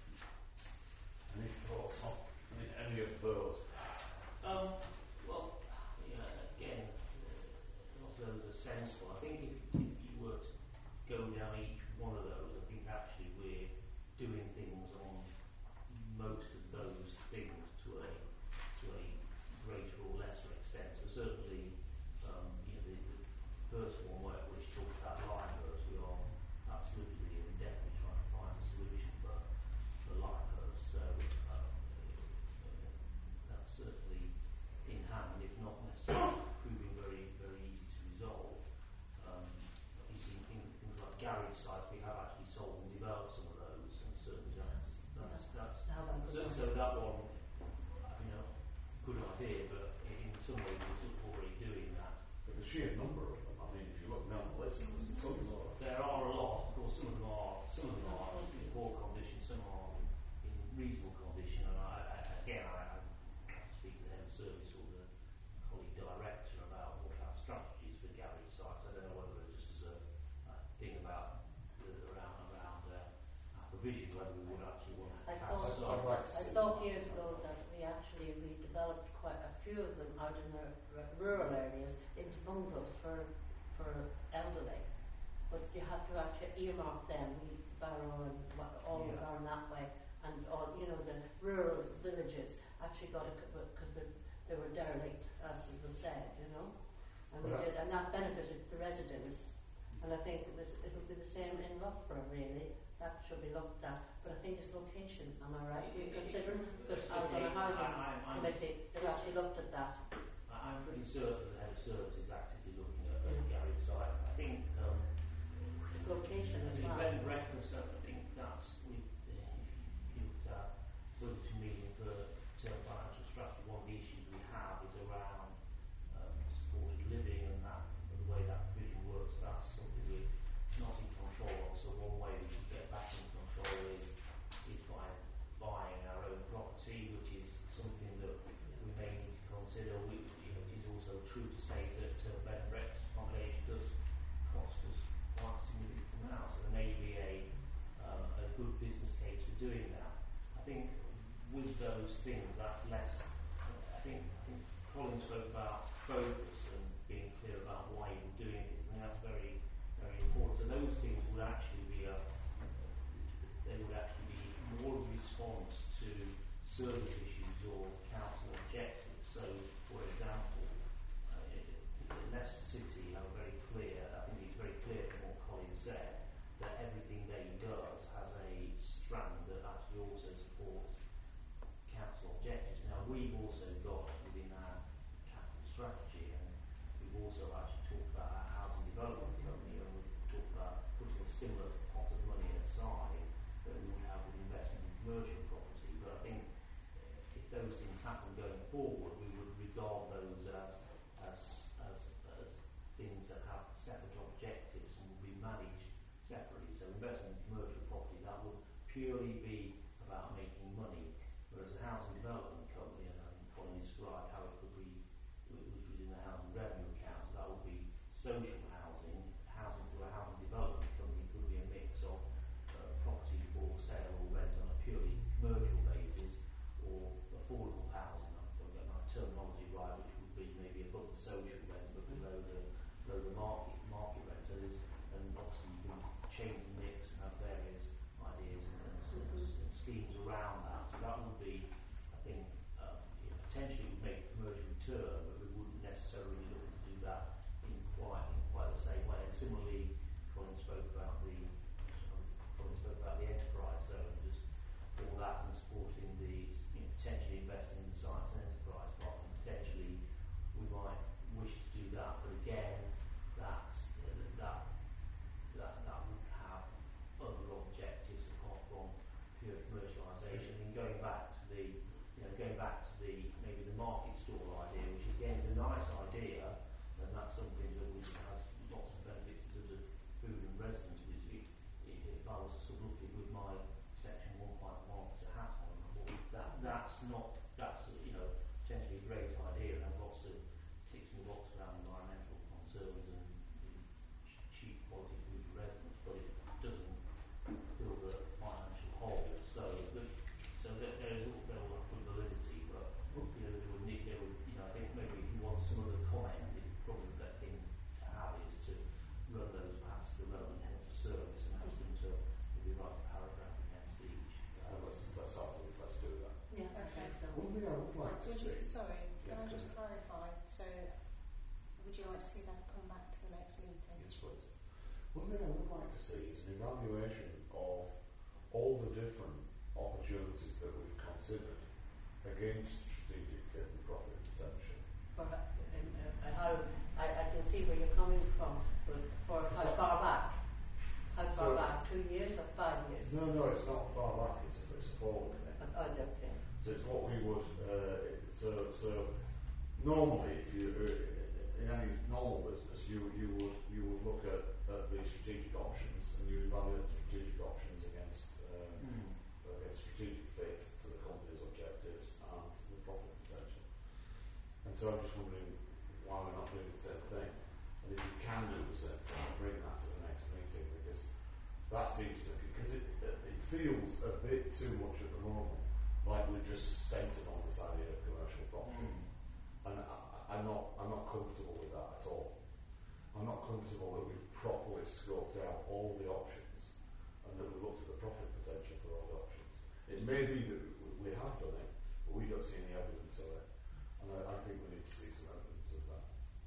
Speaker 1: Any thoughts on any, any of those?
Speaker 4: Um, well, yeah, again, uh, not those are sensible. I think if, if you were to go down each one of those, I think actually we're doing things on most of those things to a to a greater or lesser extent. So certainly, um, you know, the, the first one where which talks about Lyndhurst, we are absolutely and definitely trying to find a solution for for Lyndhurst. So um, uh, that's certainly in hand, if not necessarily proving very very easy to resolve. Um, in, in things like garage sites, we have actually sold and developed some of those, and certainly that's that's that's
Speaker 2: How about
Speaker 4: so, so that one, you know, good idea, but in some ways we're sort of already doing that.
Speaker 1: But the sheer number of them, I mean, if you look down the list, there's tons of them.
Speaker 4: There are a lot, of course. Some of them are some of them are in poor condition, some are in reasonable condition, and I, I again I, I have to speak to the head of service or the colleague director about what our strategies for garage sites. I don't know whether it's just as a, a thing about the, around around uh, our provision, whether we would actually want to
Speaker 2: I
Speaker 4: have
Speaker 2: thought,
Speaker 4: some.
Speaker 1: I'd like to
Speaker 2: I
Speaker 1: see
Speaker 2: thought
Speaker 1: that.
Speaker 2: years ago that we actually we developed quite a few of them out in the r- rural areas into bungalows. for elderly, but you have to actually earmark them, we Barrow and what- all
Speaker 4: Yeah.
Speaker 2: around that way, and all, you know, the rural villages actually got it because they, they were derelict, as it was said, you know, and we
Speaker 1: Well,
Speaker 2: did, and that benefited the residents. And I think this, it'll be the same in Loughborough, really. That should be looked at. But I think it's location, am I right? You consider, because I was on a housing
Speaker 4: I, I'm,
Speaker 2: committee, they actually looked at that.
Speaker 4: I- I'm pretty certain the head of service is actively looking at
Speaker 2: Yeah.
Speaker 4: the garage site. I think um,
Speaker 2: It's location as
Speaker 4: the
Speaker 2: well.
Speaker 4: event breakfast, I think that's with, uh, if you looked at budget meeting for term financial strategy, one of the issues we have is around um, supported living and that, and the way that provision works. That's something we're not in control of. So one way we could get back in control is, is by buying our own property, which is something that we may need to consider. We, you know, it is also true to say that uh, bed and breakfast accommodation does cost us quite a significant amount. So there may be a, um, a good business case for doing that. I think with those things, that's less. I think, I think Colin spoke about focus and being clear about why you're doing it, and that's very, very important. So those things would actually be a, they would actually be more a response to service issues or council objectives. So, for example, uh, in Leicester City are very clear. I think it's very clear from what Colin said that everything they does has a strand that actually also supports council objectives. Now, we've also got within our capital strategy, and we've also actually talked about our housing development company, and we've talked about putting a similar pot of money aside that we would have with investment in commercial property. But I think uh, if those things happen going forward, we would regard those as as as, as things that have separate objectives and will be managed separately. So investment in commercial property, that would purely be about making money, whereas a housing development company, and I think Colin described how it could be, which was in the housing revenue accounts, that would be social housing. Housing through a housing development company could be a mix of uh, property for sale or rent on a purely commercial basis, or affordable housing, I'm going to get my terminology right, which would be maybe above the social rent but below the, below the market, market rent. So there's, and obviously you can change the mix and have various ideas and, and, and, and schemes around that. So that would be, I think, uh, you know, potentially it would make a commercial return, but we wouldn't necessarily look to do that in quite in quite the same way. And similarly, Colin spoke about the Colin spoke about the enterprise zone, just all that and supporting the, you know, potentially investing in the science and enterprise part, and potentially we might wish to do that. But again, that's uh, that that that would have other objectives apart from pure commercialisation. And going back to the, you know, going back to the maybe the market stall idea, which again is a nice idea, and that's something that we has lots of benefits to the food and residents. It, it, if I was sort of looking with my section one five one to hat on, well, that that's not that's you know potentially a great idea and has lots of ticks in the box around environmental concerns and you know, ch- cheap quality food for residents, but it doesn't fill the financial hole. So the, so there, there is all, there will have good validity, but you know, they would need, they would, you know, I think maybe if you want some other comment, it's probably the best thing to have is to run those past the relevant heads of service and ask them to maybe write a paragraph against each.
Speaker 1: Uh, let's, let's have it, let's do that.
Speaker 2: Yeah, okay. So
Speaker 9: One thing I would like to
Speaker 8: Would
Speaker 9: see.
Speaker 8: you, sorry,
Speaker 1: Yeah,
Speaker 8: can I
Speaker 1: go
Speaker 8: just
Speaker 1: ahead.
Speaker 8: clarify? So, would you like to see that come back to the next meeting?
Speaker 1: Yes, please.
Speaker 9: One thing I would like to see is an evaluation of all the different opportunities that we've considered against strategic fit and profit potential.
Speaker 2: for uh, uh, how I, I can see where you're coming from, but for how
Speaker 9: So-
Speaker 2: far back? How far
Speaker 9: So-
Speaker 2: back? Two years or five years?
Speaker 9: No, no, it's not far back. It's a, it's a forward thing.
Speaker 2: Uh, oh, okay.
Speaker 9: So it's what we would. Uh, so so normally, if you uh, in any normal business, you you would you would look at, at the strategic options and you evaluate strategic options against um,
Speaker 4: Mm.
Speaker 9: against strategic fit to the company's objectives and the profit potential. And so I'm just wondering why we're not doing the same thing. And if you can do the same thing, bring that to the next meeting because that seems to because it it feels a bit too much at the moment. Like we're just centred on this idea of commercial property,
Speaker 4: Mm.
Speaker 9: and I, I'm not. I'm not comfortable with that at all. I'm not comfortable that we've properly scoped out all the options and that we've looked at the profit potential for all the options. It may be that we have done it, but we don't see any evidence of it. And I, I think we need to see some evidence of that.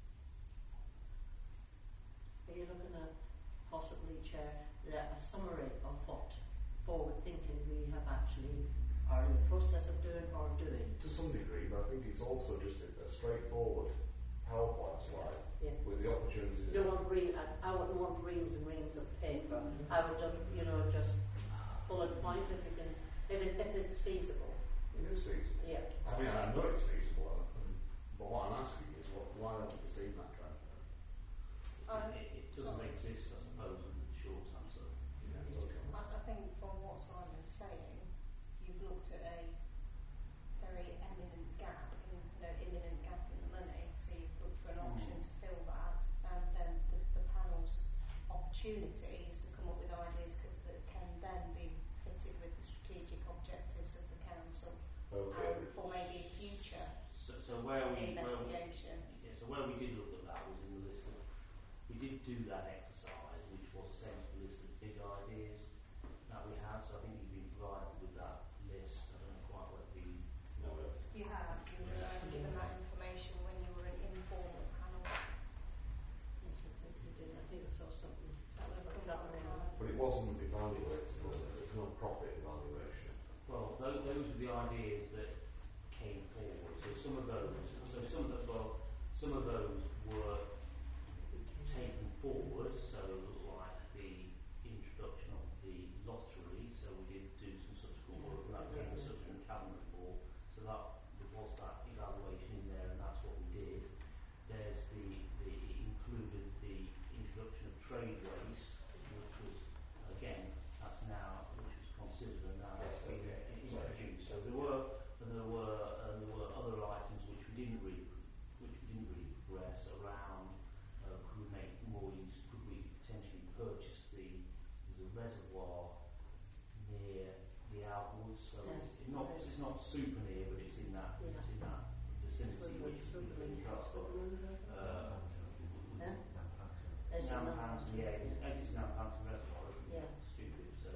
Speaker 2: Are you looking at possibly, Chair, a summary of what forward thinking we have actually are in the process of doing or doing?
Speaker 9: To some degree, but I think it's also just a, a straightforward PowerPoint slide
Speaker 2: Yeah.
Speaker 9: with the opportunities.
Speaker 2: You don't want ream, I, I wouldn't want reams and reams of paper. I would just, you know, just bullet point if you can, if, it, if it's feasible.
Speaker 9: It is feasible.
Speaker 2: Yeah.
Speaker 9: I mean, I know it's feasible, um, but what I'm asking is, what, why haven't we seen that trend?
Speaker 8: Um,
Speaker 4: it, it doesn't
Speaker 8: sorry.
Speaker 4: exist, I suppose, is the short answer.
Speaker 9: Yeah, okay.
Speaker 8: I, I think from what Simon's saying, you've looked at a very eminent gap, in, you know, imminent gap in the money, so you've looked for an
Speaker 4: Mm.
Speaker 8: option to fill that, and then the, the panel's opportunity is to come up with ideas that, that can then be fitted with the strategic objectives of the council,
Speaker 9: Okay.
Speaker 8: um, for maybe future
Speaker 4: So, so where we, where we
Speaker 8: investigation.
Speaker 4: Yeah, so where we did look at that was in the list of, we did do that exercise, which was a sensible list of big ideas that we had, so I think you've been provided with that list. I don't know quite whether we,
Speaker 9: No, no.
Speaker 8: You have, you were um, given that information when you were an informal panel.
Speaker 2: Yes, I think we did. I think I saw something. However, I can't remember.
Speaker 9: But it wasn't evaluated, was it? There's no profit evaluation.
Speaker 4: well, those, those were the ideas that came forward. So some of those, so some of the, well, some of those were taken forward, so like the introduction of the lottery, so we did do some subsequent work on that, came a subsequent cabinet report, so that there was that evaluation in there, and that's what we did. There's the, the it included the introduction of trade waste, which was, again, that's now, which was considered, and now that's been introduced. So there were, and there were, and there were other items which we didn't really, which we didn't really progress around. Uh, could we make more use? Could we potentially purchase the the reservoir near the outwards? So
Speaker 2: Yes.
Speaker 4: it's not it's not super near, but it's in that
Speaker 2: Yeah.
Speaker 4: it's in that vicinity.
Speaker 2: Woodland,
Speaker 4: which we
Speaker 2: Woodland,
Speaker 4: think that's got,
Speaker 2: Woodland,
Speaker 4: uh,
Speaker 2: Yeah. There's some
Speaker 4: Nampanton,
Speaker 2: numbers.
Speaker 4: yeah, it's, it's Nampanton Reservoir, isn't it?
Speaker 2: Yeah.
Speaker 4: Stupid. So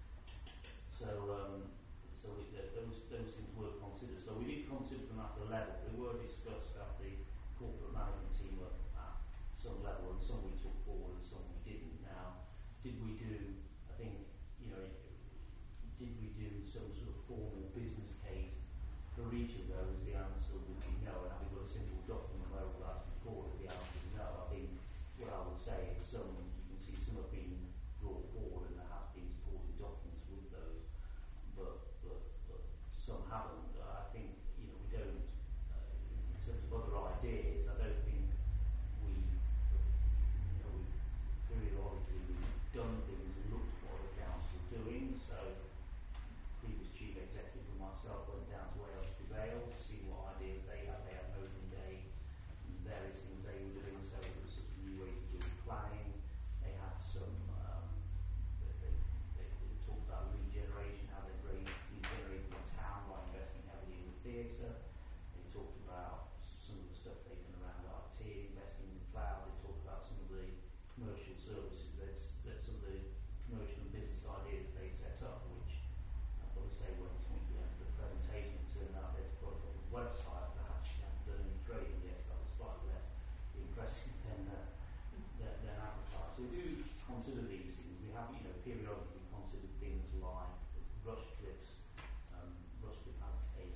Speaker 4: so um, so we, th- those those things were considered. So we did consider them at a level. They were discussed at the corporate management team at, at some level, and some we took forward and some we didn't. Now, did we do? I think you know, did we do some sort of formal business case for each of those? The answer would be no. And have we got a simple document where all that's recorded? The answer is no. I think what I would say is some you can see some have been brought forward and there have been supporting documents with those, but but, but some haven't. Uh, I think you know we don't. Uh, in terms of other ideas, I don't think we you know we periodically we've done things and looked at what the council are doing. So previous chief executive and myself went down to Wales to Vale to see what ideas they had. They had an open day and various things they were doing. So it was sort of new ways of doing planning. They had some. Um, they, they, they, they talked about regeneration, how they'd re- regenerated the town by investing heavily in the theatre. They talked about s- some of the stuff they've done around I T, investing in the cloud. They talked about some of the commercial services, that's, that some of the commercial and business ideas they set up, which I'll probably say when it comes to the end of the presentation, it turned out they'd got a website that actually hadn't done any trading yet, so that was slightly less impressive than, uh, than, than advertised. So we do consider these things. We have, you know, periodically considered things like Rushcliffe's. Um, Rushcliffe has a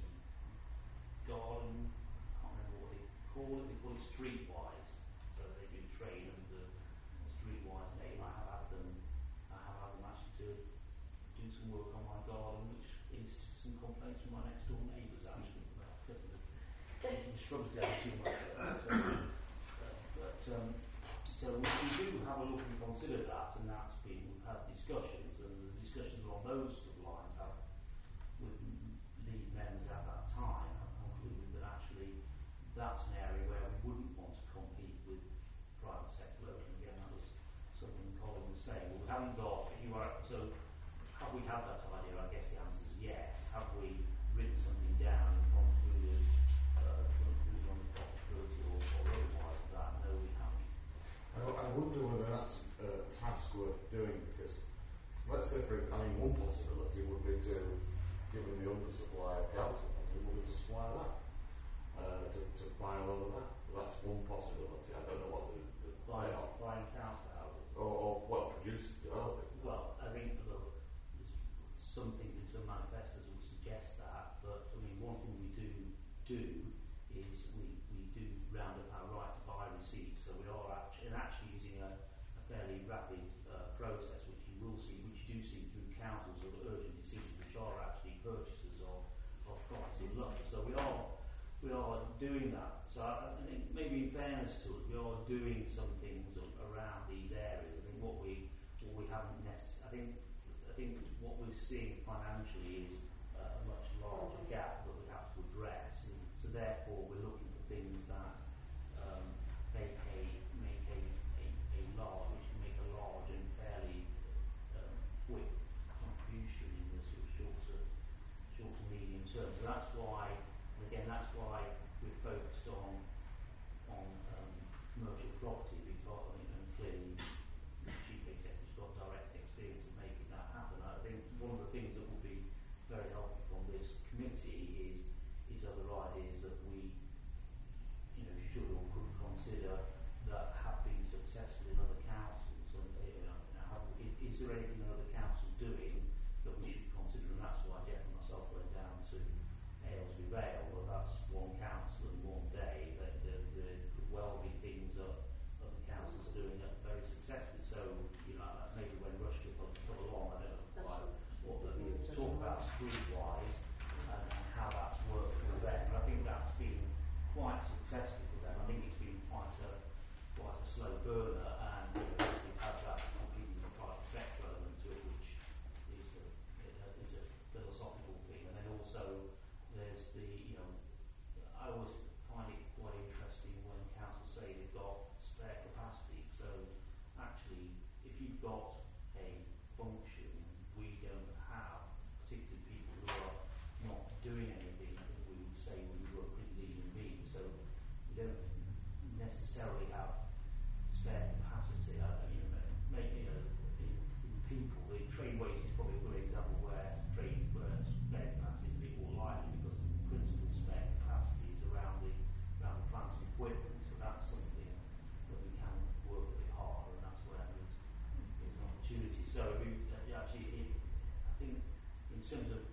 Speaker 4: garden, I can't remember what they call it, they call it Streetwise. So they do trade under Streetwise name. I have had them, I have had them actually to do some work on my garden, which elicited some complaints from my next door neighbours actually about cutting the, the shrubs down too much. So, uh, but um, so we, we do have a look and consider that, and that's been, we've had discussions, and the discussions along those sort of lines have, with lead members at that time, have concluded that actually that's an area where we wouldn't want to compete with private sector locally. Again, that was something Colin was saying. Well, we haven't got, if you are, so have we had that idea? I guess the answer is yes. Have we written something down and concluded, uh, concluded on the possibility or, or otherwise of that? No, we haven't.
Speaker 9: I, I wonder whether that's a task worth doing, because let's say, for example, I mean, one possibility would be to, given the undersupply of council housing, we're going to supply that, uh, to, to buy a lot of that. That's one possibility. I don't know what the, the
Speaker 4: Buying,
Speaker 9: layout-
Speaker 4: buying council houses.
Speaker 9: or, or well, produce, develop it.
Speaker 4: Well, I think look, there's some things in some manifestos would suggest that, but I mean, one thing we do do is we, we do round up our right to buy receipts, so we are actually, and actually using a, a fairly rapid uh, process, which you will see, which you do see through councils of urgent decisions, which are actually purchasers of, of property in London. So we are we are doing that. So I, I think maybe in fairness to us, we are doing some things a- around these areas. I think what we what we haven't necessarily, I think I think what we're seeing financially is uh, a much larger gap that we have to address. So therefore, we're looking for things that um, make a make a, a, a large, which can make a large and fairly um, quick contribution in the sort of shorter short to medium term. So that's why, and again, that's why we're focused on on um, commercial property, because I mean, and clearly the chief executive's got direct experience of making that happen. I think one of the things that will be very helpful from this committee is is other ideas that we, you know, should or could consider that have been successful in other councils. And you know, have, is, is there anything other councils doing that we should consider? And that's why Jeff and myself went down to Aylesbury Vale. Well, that's one council and one day. That there could well be things that other councils are doing that very successfully. So, you know, maybe when Rushcliffe will come along, I don't know quite what the, you know, talk about streetwise and, and how that's worked for them. And I think that's been quite successful for them. I think it's been quite a quite a slow burner, and you know, it has that competing with the private sector element to it, which is a, is a philosophical thing. And then also there's the, you know, I always find it quite interesting when councils say they've got spare capacity. So actually, if you've got a function, we don't have particularly people who are not doing anything. I think we would say we work with lean and mean. So we don't necessarily have spare capacity. I, you know, maybe, you know, in, in people, the trainways is probably a good example where train where spare capacity is a bit more likely, because the principal spare capacity is around the around the plant and equipment. So that's something that we can work a bit harder, and that's where there's, there's an opportunity. So we uh, actually, it, I think in terms of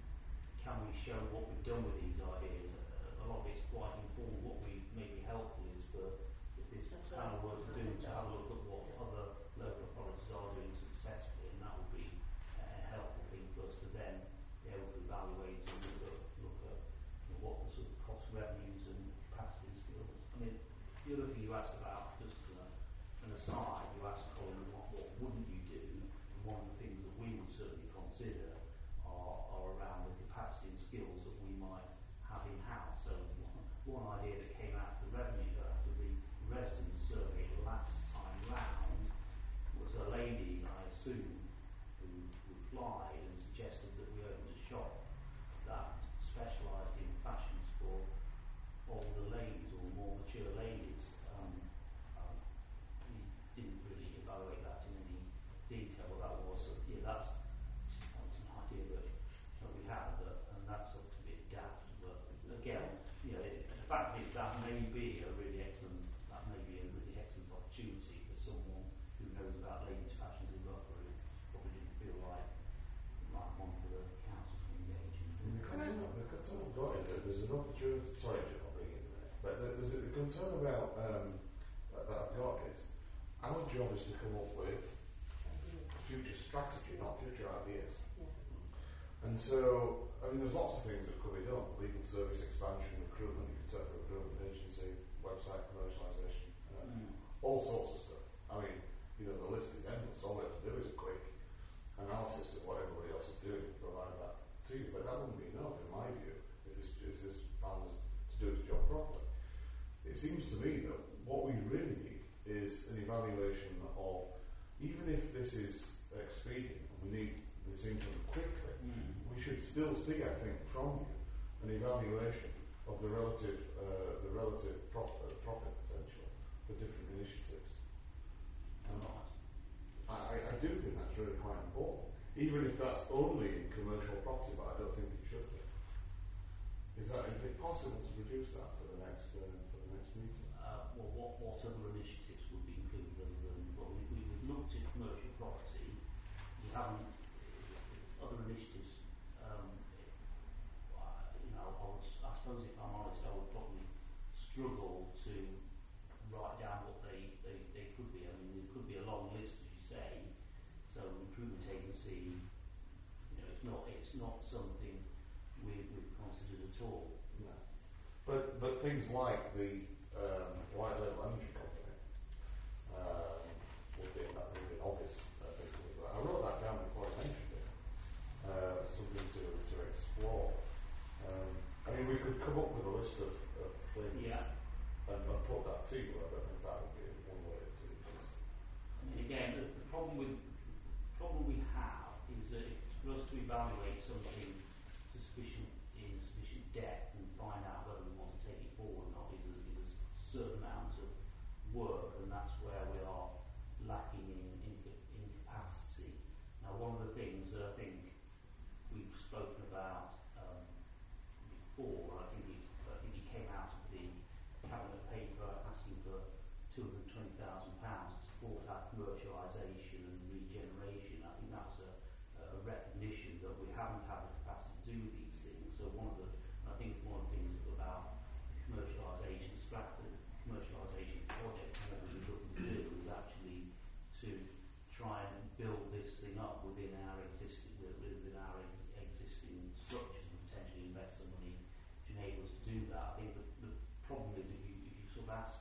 Speaker 4: can we show what we've done with these ideas, a, a lot of it's quite informed. What we may be helpful is for, if this town were to do, to have a look at what other local authorities are doing successfully, and that would be a helpful thing for us to then be able to evaluate and look at, look at you know, what the sort of cost revenues and capacity skills. I mean, the other thing you asked about, just as a, an aside, you asked Colin, what, what wouldn't you do? And one of the things that we would certainly consider are, are around the capacity and skills that we might have in-house. So one, one idea that came out of the revenue, out of the residence survey last time round, was a lady, I assume, who replied and suggested that we opened a shop that specialised in fashions for older ladies or more mature ladies. Um, um, we didn't really evaluate that in any detail, but that was, uh, yeah, that's, that was an idea that, that we had, that, and that's a bit daft, but again, you know, it, the fact is that may be a really excellent, that may be a really excellent opportunity for someone who knows about ladies' fashions in Loughborough, who probably didn't feel like, like one for the council to engage in.
Speaker 9: The concern, the concern I've got is that there's an opportunity. Sorry, Jim, I'll bring it in there. But the, there's a, the concern about um, that, that I've got is our job is to come up with future strategy, not future ideas. And so, I mean, there's lots of things that could be done: legal service expansion, recruitment. You could set up a recruitment agency, website commercialisation, uh,
Speaker 4: Mm.
Speaker 9: all sorts of stuff. I mean, you know, the list is endless. All we have to do is a quick analysis of what everybody else is doing, provide that to you. But that wouldn't be enough, in my view, if this, if this found us to do its job properly. It seems to me that what we really need is an evaluation of, even if this is expedient and we need this income quickly,
Speaker 4: Mm.
Speaker 9: we should still see, I think, from you an evaluation of the relative uh, the relative prof- uh, profit potential for different initiatives. even if that's only in commercial property, but I don't think it should be. Is that is it possible to reduce that for the next uh, for the next meeting?
Speaker 4: Uh, well, what, what other initiatives would be included other than, well, we, we've looked at commercial property, we haven't, other initiatives, um, uh, you know, I, would, I suppose if I'm honest, I would probably struggle to write down what they, they, they could be. I mean, there could be a long list, as you say, so recruitment agency, you know, it's not, it's not something we, we've considered at all.
Speaker 9: No. But but things like the um, White Label Energy Company um, would be that would be an obvious uh, thing to do. I wrote that down before I mentioned it. Uh, something to to explore. Um, I mean, we could come up with a list of, of things
Speaker 4: Yeah.
Speaker 9: and, and put that to you. I don't know if that would be one way of doing this.
Speaker 4: I mean, again, the, the problem with the problem we have is that if, for us to evaluate something to sufficient in sufficient depth and find out whether we want to take it forward or not is a, is a certain amount of work, and that's where we are lacking in, in, in capacity. Now, one of the things that I think we've spoken about um, before, I think it, I think it came out of the cabinet paper asking for two hundred twenty thousand pounds to support our commercialisation and regeneration. I think that's a, a recognition that we haven't had the capacity to do these things. So one of the, I think one of the things about the commercialisation strategy, commercialisation project, what we're looking to do is actually to try and build this thing up within our existing within our existing structures and potentially invest some money to enable us to do that. I think the, the problem is if you if you sort of ask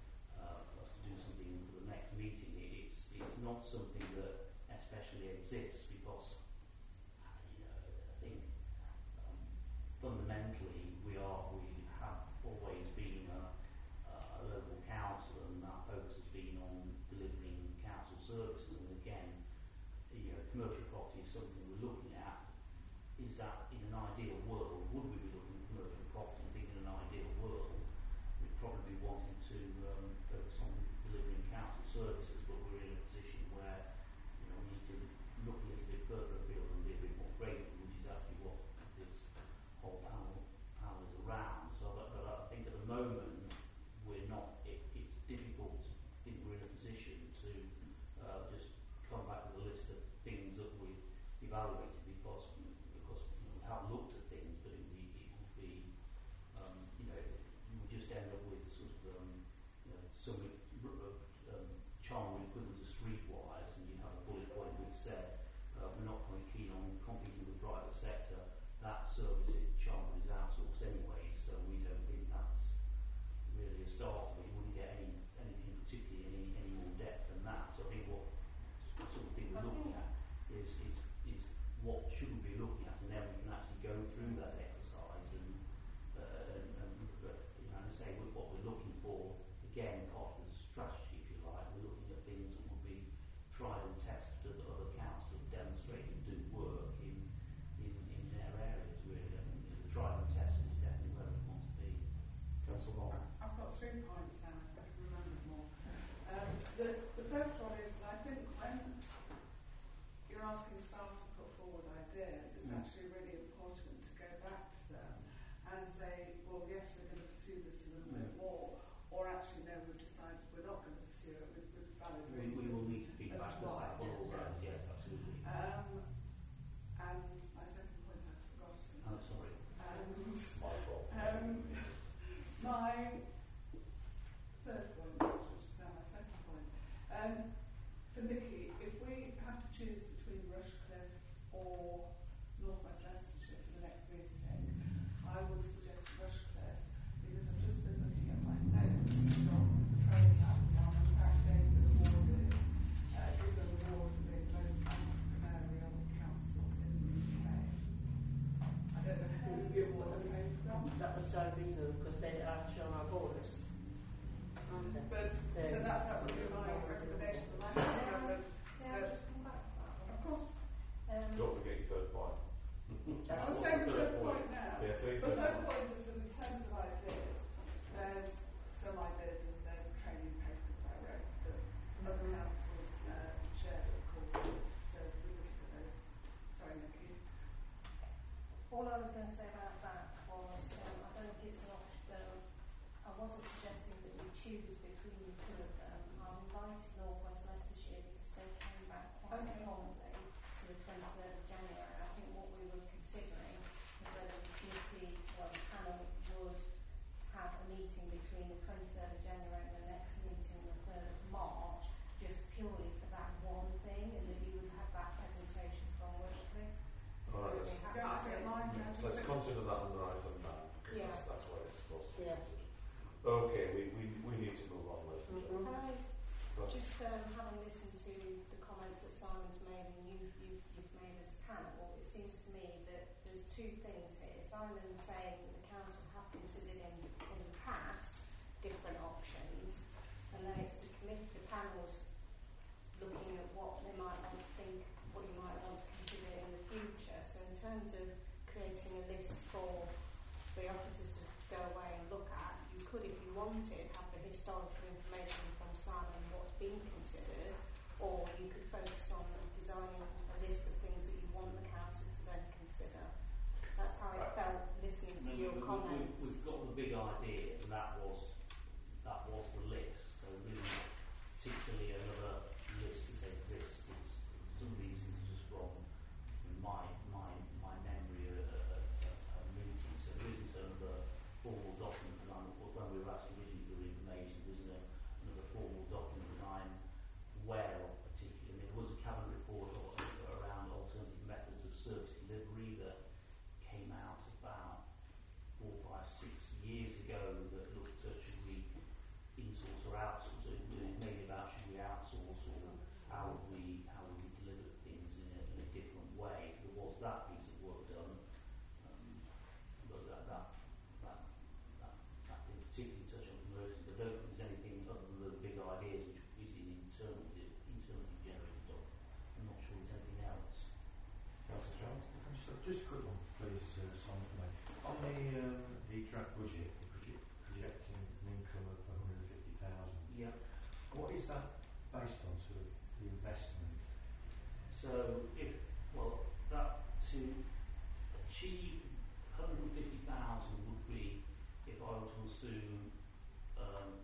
Speaker 4: uh, us to do something for the next meeting, it's it's not something that especially exists because uh, you know I think um, fundamentally we are we have always been a, a local council, and our focus has been on delivering council services. And again, you know, commercial property is something we're looking at. Is that in an ideal world, would we be looking at commercial property? I think in an ideal world, we'd probably be wanting to um, focus on delivering council services, but we're in a position where you know we need to look a little bit further afield and be a bit more creative, which is actually what this whole panel panel is around. So, but, but I think at the moment we're not. It, it's difficult. I think we're in a position to uh, just come back with a list of things that we've evaluated because because you know, we have looked at things, but it would be, it would be um, you know we would just end up with sort of um, you know, some um, charming equivalent to streetwise, and you have a bullet point which said uh, we're not quite keen on competing with the private sector. That service at Charmwood is outsourced anyway, so we don't think that's really a start. But you wouldn't get any anything particularly any, any more depth than that. So I think what sort of thing we're looking at is is is what should we be looking at, and then we can actually go through that exercise and uh, and, and uh, you know, and say what we're looking for. Again, part of the strategy, if you like, we're looking at things that will be tried and tested at other councils, demonstrated do work in in, in their areas. Really, I think the trial and testing is definitely where we want to be.
Speaker 9: Councillor Moore.
Speaker 3: I've got three points now, if I can remember them all. Um, the, the first one is that I think when you're asking staff to put forward ideas, it's
Speaker 4: Mm.
Speaker 3: actually really important to go back to them and say, well, yes, we're going to pursue this a little bit more, or actually, no, we've decided we're not going to pursue it with, with valid
Speaker 4: We,
Speaker 3: reasons.
Speaker 4: we will need to feed
Speaker 3: as
Speaker 4: back
Speaker 3: to
Speaker 4: to
Speaker 3: why.
Speaker 4: that all round, yes, absolutely.
Speaker 3: Um, and my second point I've forgotten.
Speaker 4: I'm sorry.
Speaker 3: Um,
Speaker 9: My fault.
Speaker 3: um, my third point, which is now my second point, um, for Nikki, if we have to choose between Rushcliffe or North West Leicestershire for the next meeting, I would suggest Rushcliffe because I've just been looking at my notes from training that one, and apparently they've been awarded, uh, given an award for being the most entrepreneurial council in the U K. I don't know who the award came from.
Speaker 2: That was so reasonable because they are actually on our borders, aren't they?
Speaker 3: But so that, that would be my recommendation. The last thing I would,
Speaker 8: Yeah, I'll just come back to that one.
Speaker 3: of course,
Speaker 8: Um,
Speaker 9: Don't forget your third point.
Speaker 3: I was saying the third point now.
Speaker 9: Yeah, say
Speaker 3: The
Speaker 9: your
Speaker 3: third
Speaker 9: third point.
Speaker 3: point is that in terms of ideas, there's some ideas in the training paper that I wrote that other councils uh, shared, of course. So we look at those.
Speaker 8: choose between the two of them, I've invited North West Leicestershire because they came back quite
Speaker 3: Okay.
Speaker 8: promptly to the twenty-third of January. I think what we were considering was whether the committee, well, the panel would have a meeting between the twenty-third of January and the next meeting, the third of March, just purely for that one thing, and that you would have that presentation from Wycliffe.
Speaker 1: All right,
Speaker 8: Would
Speaker 1: let's-
Speaker 8: be happy
Speaker 3: Yeah, I
Speaker 8: to-
Speaker 3: don't mind. I just
Speaker 1: Let's
Speaker 3: think-
Speaker 1: consider that under item nine, because
Speaker 8: Yeah.
Speaker 1: that's, that's where it's supposed to be
Speaker 2: Yeah.
Speaker 1: considered. Okay, we, we, we need to move on, ladies and
Speaker 2: Mhm.
Speaker 1: gentlemen.
Speaker 8: Can I
Speaker 1: But-
Speaker 8: just, um, having listened to the comments that Simon's made and you've, you've, you've made as a panel, it seems to me that there's two things here. Simon's saying that the council have considered in, in the past different options, and then it's the committee, the panel's looking at what they might want to think, what you might want to consider in the future. So in terms of creating a list for the officers to go away and look at, you could, if you wanted, have the historical information from Simon what's been considered, or you could focus on designing a list of things that you want the council to then consider. That's how it felt listening to
Speaker 4: No,
Speaker 8: your
Speaker 4: we, we,
Speaker 8: comments.
Speaker 4: We, we've got the big idea, and that was that was the list. So really, particularly another list that exists. It's, some of these things are just from my my my memory of a, a, a meeting. So there isn't another formal document that I'm, when we were asking originally for information, there isn't a, another formal document that I'm aware of particularly. I mean, there was a cabinet report or, around alternative methods of service delivery that came out about four, five, six years ago that looked at should we insource or outsource. It was mainly about should we outsource or how would we how would we deliver things in a, in a different way. So there was that piece of work done, um, but that that that that, that didn't particularly touch on conversions. I don't think there's anything other than the big ideas which is in internal internally generated document. I'm not sure there's anything else.
Speaker 1: Councillor Charles?
Speaker 10: Just, just a quick one, please, uh, Simon, for me. On the, um, the draft budget, the proje- projecting an income of one hundred fifty thousand,
Speaker 4: Yeah.
Speaker 10: what is that based on, sort of, the investment?
Speaker 4: So if, well, that to achieve one hundred fifty thousand would be, if I were to assume um,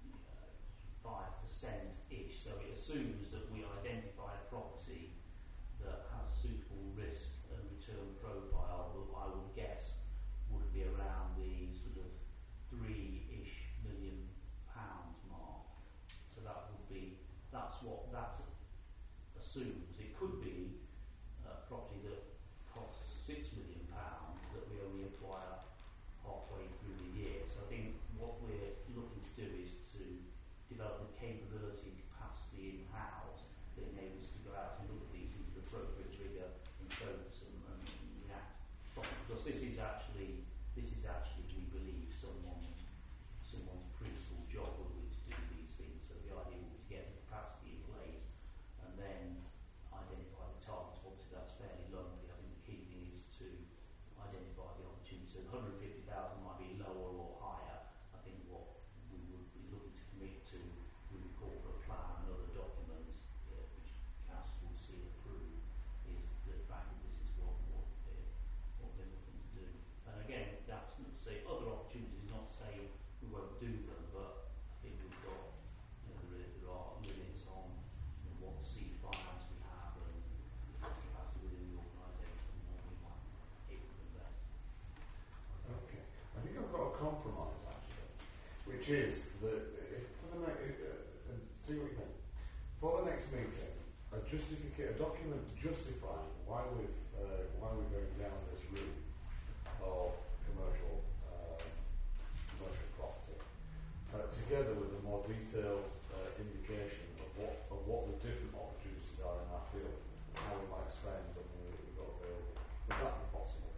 Speaker 4: five percent-ish, so it assumes that we identify a property that has suitable risk and return profile that I would guess would be around the sort of three-ish million pounds mark. So that would be, that's what that assumes. It could be a property that costs six million pounds that we only acquire halfway through the year. So I think what we're looking to do is to develop the capability and capacity in-house that enables us to go out and look at these things with appropriate rigour and focus and, and react properly. Because this is actually, this is actually, we believe, someone, someone's principal job will be to do these things. So the idea will be to get the capacity in place and then identify the targets. Obviously, that's fairly lonely. I think the key thing is to identify the opportunities. So one hundred fifty thousand might be lower or higher. I think what we would be looking to commit to with the corporate plan and other documents uh, which council will see and approve is the fact that this is what, what, they're, what they're looking to do. And again, that's not to say other opportunities, not to say we won't do them, but I think we've got, you know, there, there are limits on you know, what seed finance we have and capacity within the organisation and what we might be able to invest.
Speaker 9: Okay. I think I've got a compromise actually, which is that if for the next, uh, and see what you think. For the next meeting, a justificate, a document justifying why we've uh, why we're going down this route of commercial uh, commercial property, uh, together with a more detailed uh, indication of what of what the different opportunities are in that field, and how we might spend the money that we've got available. Would that be possible?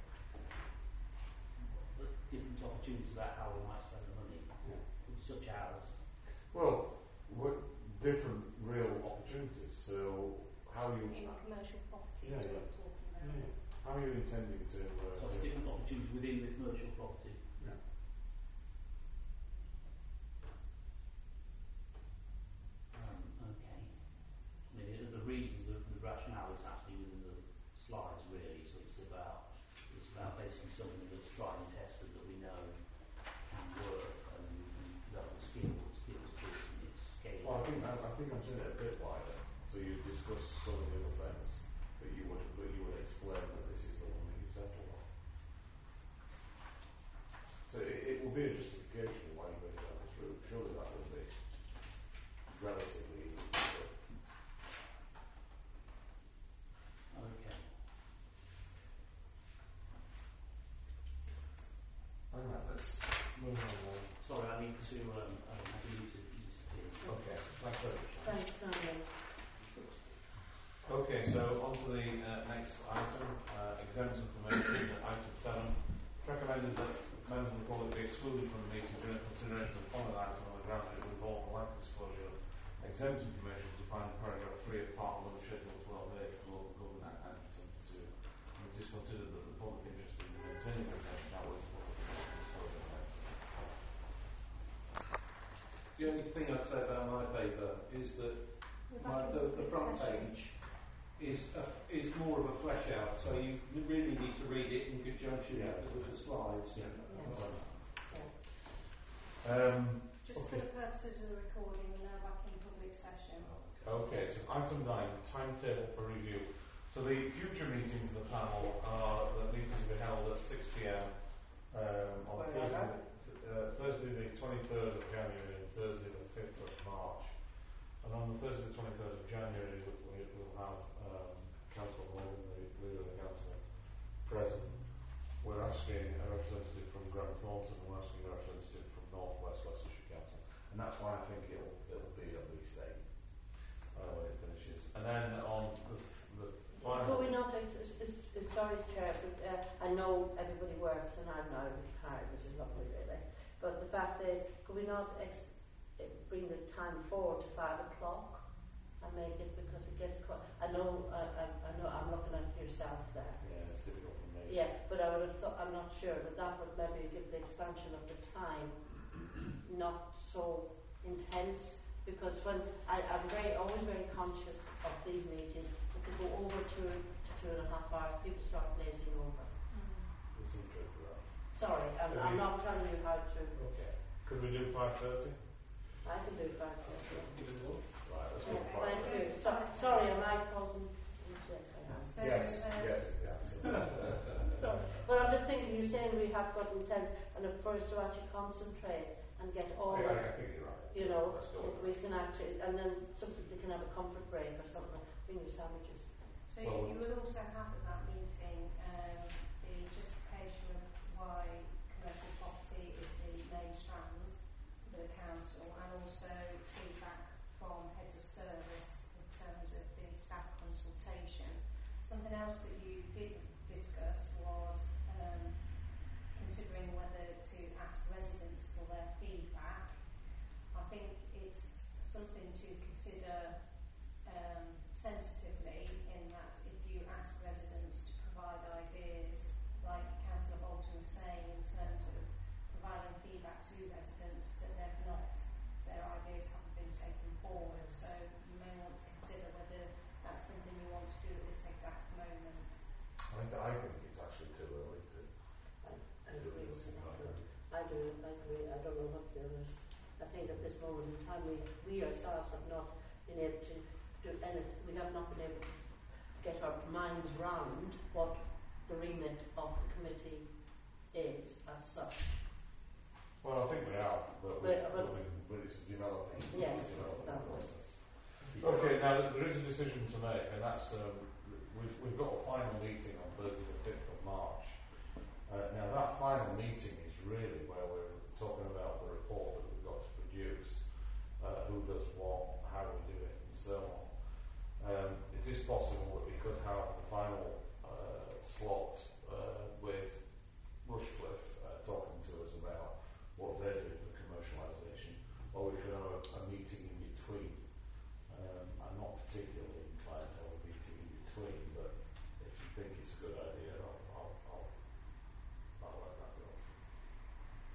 Speaker 4: But different opportunities about how we might spend the money,
Speaker 9: Yeah.
Speaker 4: such as
Speaker 9: Well, what different real opportunities. So, how are you?
Speaker 8: In commercial property
Speaker 9: Yeah,
Speaker 8: is
Speaker 9: yeah.
Speaker 8: what we're talking about.
Speaker 9: Yeah. How are you intending to? Uh,
Speaker 4: so
Speaker 9: to
Speaker 4: different opportunities within the commercial property.
Speaker 9: yeah.
Speaker 4: Um, okay. I mean, the, the reasons, the, the rationale is actually within the slides really. So it's about it's about basically something that's tried and tested that we know can work and, and develop skills.
Speaker 9: think I, I think I'm doing it a bit wider. So you discuss some of the other things, but you would but you would explain that this is the one that you've settled on. So it, it will be a justification why you're going down this route. Surely that will be relatively easy to do.
Speaker 4: Okay.
Speaker 1: Alright, let's move on then.
Speaker 4: Sorry, I need to. Um, I have to use it.
Speaker 1: Okay, thanks very much.
Speaker 2: Thanks, Simon.
Speaker 1: Okay, so on to the uh, next item, uh, exempt information, item seven. It's recommended that members of the public be excluded from the meeting during consideration of the following item on the ground that it would involve the lack of disclosure of exempt information defined in paragraph three of part one of Schedule twelve A for Local Government Act nineteen seventy-two. And it is considered that the public interest in maintaining information hours is public disclosure of items.
Speaker 5: The only thing I'd say about my paper is that my, the, the front page is a, is more of a flesh out, so you really need to read it in conjunction
Speaker 1: Yeah.
Speaker 5: with the slides.
Speaker 1: Yeah.
Speaker 2: Yeah.
Speaker 1: Um,
Speaker 8: Just
Speaker 1: okay.
Speaker 8: for the purposes of the recording, we're now back in public session.
Speaker 1: Okay, so item nine, timetable for review. So the future meetings of the panel are the meetings will be held at six p m um, on
Speaker 2: Where
Speaker 1: Thursday,
Speaker 2: are
Speaker 1: uh, Thursday the twenty-third of January and Thursday the fifth of March. And on the Thursday the twenty-third of January we will have um, Councillor Morgan, the leader of the council, present. We're asking a representative from Grant Thornton and we're asking a representative from North West Leicestershire Council. And that's why I think it'll, it'll be at least eight uh, when it finishes. And then on the, the final...
Speaker 2: Could we not, ex- ex- ex- sorry Chair, but uh, I know everybody works and I'm now retired, which is lovely really. But the fact is, could we not ex- bring the time forward to five o'clock and make it, because it gets quite... I know, uh, I, I know I'm looking at yourself there.
Speaker 1: Yeah, it's difficult for me.
Speaker 2: Yeah, but I would have thought, I'm not sure, but that would maybe give the expansion of the time not so intense, because when I, I'm very always very conscious of these meetings, if they go over two to two and a half hours, people start glazing over.
Speaker 1: There's some truth to that.
Speaker 2: Sorry, I'm, I'm not telling you how to.
Speaker 1: Okay. Could we do five thirty?
Speaker 2: I can do five thirty.
Speaker 1: Right, let's do
Speaker 2: Yeah,
Speaker 1: five
Speaker 2: thank
Speaker 1: thirty.
Speaker 2: you. So, sorry, am I causing? Yes, I am.
Speaker 8: So,
Speaker 1: Yes,
Speaker 8: um,
Speaker 1: yes is the answer.
Speaker 2: Sorry, but I'm just thinking. You're saying we have got intent, and for us to actually concentrate and get all.
Speaker 1: I,
Speaker 2: the
Speaker 1: I think you're right.
Speaker 2: You know,
Speaker 1: Let's go
Speaker 2: if
Speaker 1: with
Speaker 2: we can actually, and then something they can have a comfort break or something, bring your sandwiches.
Speaker 8: So
Speaker 1: Well,
Speaker 8: you will also have at that meeting um, the justification of why commercial property is the main strand for the council, and also feedback from heads of service in terms of the staff consultation. Something else that you did discuss was um, considering whether to ask residents for their feedback. I think it's something to consider um, sensitively, in that if you ask residents to provide ideas, like Councillor Bolton was saying, in terms of providing feedback to residents, that they've not, their ideas haven't been taken forward. So you may want to consider whether that's something you want to do at this exact moment.
Speaker 1: I, th- I think it's actually too early to,
Speaker 2: I, I
Speaker 1: to do
Speaker 2: agree
Speaker 1: this.
Speaker 2: with
Speaker 1: in my
Speaker 2: that.
Speaker 1: opinion.
Speaker 2: I do, I agree. I don't know what the others. I think at this moment in time, we, we ourselves have not been able to do anything. We have not been able to get our minds round what the remit of the committee is as such.
Speaker 1: Well, I think we have, but, we,
Speaker 2: But- but-
Speaker 1: but, we, but it's a developing,
Speaker 2: Yes,
Speaker 1: it's a developing
Speaker 2: exactly.
Speaker 1: process. Okay, now there is a decision to make, and that's um, we've, we've got a final meeting on Thursday the fifth of March. Uh, now that final meeting is really where we're talking about the report that we've got to produce, uh, who does what, how we do it, and so on. Um, it is possible that we could have the final uh, slot uh, with Rushcliffe uh, talking to us about what they're doing for commercialisation, or we could have a, a meeting in between. Um, I'm not particularly inclined to have a meeting in between, but if you think it's a good idea, I'll, I'll, I'll, I'll let that go.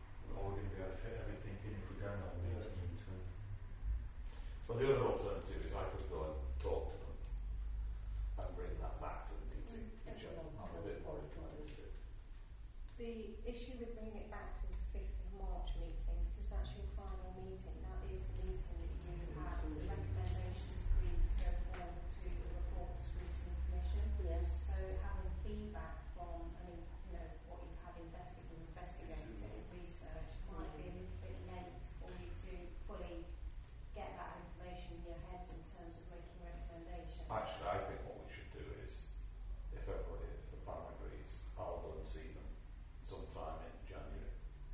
Speaker 1: actually, I think what we should do is, if everybody, if the panel agrees, I'll go and see them sometime in January.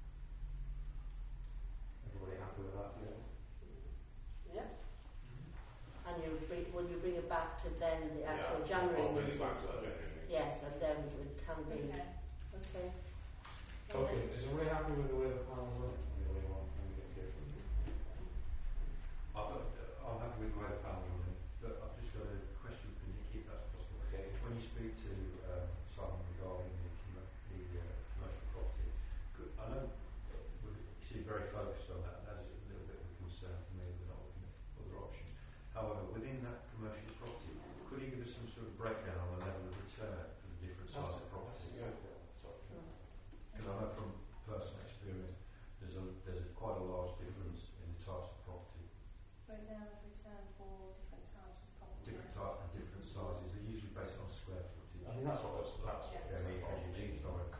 Speaker 1: Everybody happy with that? Yeah.
Speaker 2: Yeah. And you bring, will you bring it back to then the actual
Speaker 1: Yeah,
Speaker 2: January
Speaker 1: I'll bring it
Speaker 2: meeting?
Speaker 1: back to that January meeting.
Speaker 2: Yes, and then it can be.
Speaker 8: Okay.
Speaker 2: Okay.
Speaker 1: Okay, is everybody happy with the way the panels went? Anybody want anything different?
Speaker 10: I've got, uh, I'm happy with the way the panel's running, but I've just got a question for Nikki, if that's possible.
Speaker 1: Okay.
Speaker 10: When you speak to um, Simon regarding the, commer- the uh, commercial property, could, I know uh, we seem very focused on that, and that is a little bit of a concern for me. We're not looking at other options. However, within that commercial property, could you give us some sort of breakdown on the level of return for the different size of properties?
Speaker 1: Exactly. Sorry.
Speaker 10: Because I know from personal experience, there's a there's a quite a large difference in the types of property,
Speaker 8: Breakdown of return for different types of property.
Speaker 10: different type and different sizes. They're usually based on square footage.
Speaker 1: I mean, that's what I was, that's
Speaker 8: Yeah.
Speaker 10: Yeah, me,
Speaker 1: that's
Speaker 10: it's not a-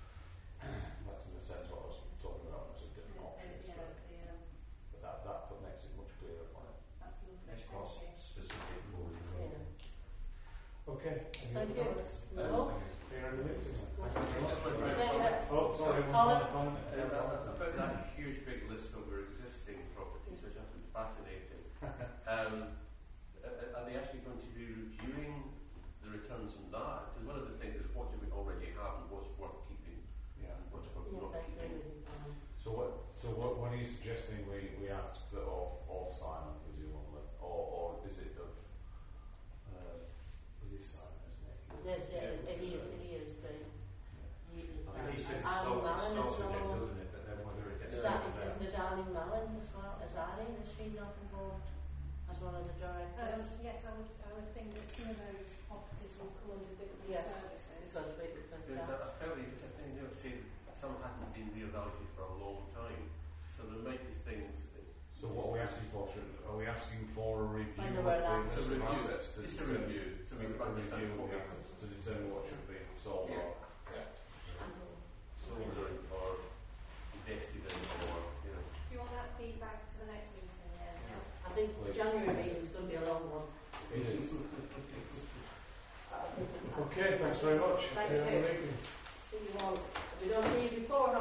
Speaker 1: that's in a sense what I was talking about, was a different
Speaker 8: The-
Speaker 1: options,
Speaker 8: the- yeah,
Speaker 1: but,
Speaker 8: the, um,
Speaker 1: but that, that put- makes it much clearer for it.
Speaker 8: absolutely.
Speaker 10: It's quite
Speaker 8: Thank you.
Speaker 10: specific for you. as well.
Speaker 2: Yeah.
Speaker 1: Okay. Any
Speaker 2: Thank
Speaker 1: other
Speaker 2: you.
Speaker 1: comments?
Speaker 2: No.
Speaker 1: Here in the meeting. Thank you very much.
Speaker 6: Just one very
Speaker 2: Yeah,
Speaker 6: comment.
Speaker 2: yeah.
Speaker 1: Oh, sorry, one
Speaker 2: Colin.
Speaker 1: final comment.
Speaker 6: Uh, that- about that huge big list of our existing properties, which I find fascinating. Um, are, are they actually going to be reviewing the returns on that? Because one of the things is what do we already have and what's worth keeping
Speaker 1: Yeah.
Speaker 6: and what's worth
Speaker 2: Yes,
Speaker 6: not
Speaker 2: I agree
Speaker 6: keeping.
Speaker 2: with you. Colin.
Speaker 1: So what? So what? When are you suggesting we, we ask that of of Simon, presumably, or or is it of? Uh, it is Simon, isn't it?
Speaker 2: Yes, yeah, it, it is. It is the. He is
Speaker 10: I think he said it
Speaker 2: Arlene
Speaker 10: starts,
Speaker 2: Mallon
Speaker 10: starts
Speaker 2: is
Speaker 10: again,
Speaker 2: not.
Speaker 10: doesn't it? But then whether it gets
Speaker 2: Is that,
Speaker 10: sorted out.
Speaker 2: isn't it Arlene Mallon as well as Arlene? Is she not involved as one of the
Speaker 8: Um,
Speaker 2: directors?
Speaker 8: yes, I would, I would think that some of those properties will come under different
Speaker 2: Yes.
Speaker 8: services.
Speaker 2: Because we, because
Speaker 6: There's
Speaker 2: that,
Speaker 6: a, apparently, I think they would say some hadn't been reevaluated for a long time. So there might be things.
Speaker 1: So what are we asking for? Should, are we asking for a review
Speaker 2: Find the
Speaker 1: of
Speaker 2: word
Speaker 1: the
Speaker 2: out.
Speaker 6: It's a
Speaker 1: list of
Speaker 6: review.
Speaker 1: assets to
Speaker 6: It's a
Speaker 1: determine-
Speaker 6: review. So we
Speaker 1: a
Speaker 6: can understand
Speaker 1: review of
Speaker 6: what
Speaker 1: the
Speaker 6: we
Speaker 1: assets to determine what should be sold
Speaker 6: Yeah.
Speaker 1: or kept.
Speaker 6: sold or, or invested in, or you know.
Speaker 8: Do you want that feedback to the next meeting then?
Speaker 2: I think the
Speaker 1: Please.
Speaker 2: January meeting is going to be a long one.
Speaker 1: It is.
Speaker 2: I think it-
Speaker 1: Okay, thanks very much.
Speaker 2: Thank
Speaker 1: Here in the
Speaker 2: you.
Speaker 1: meeting.
Speaker 2: See you all. If we don't see you before,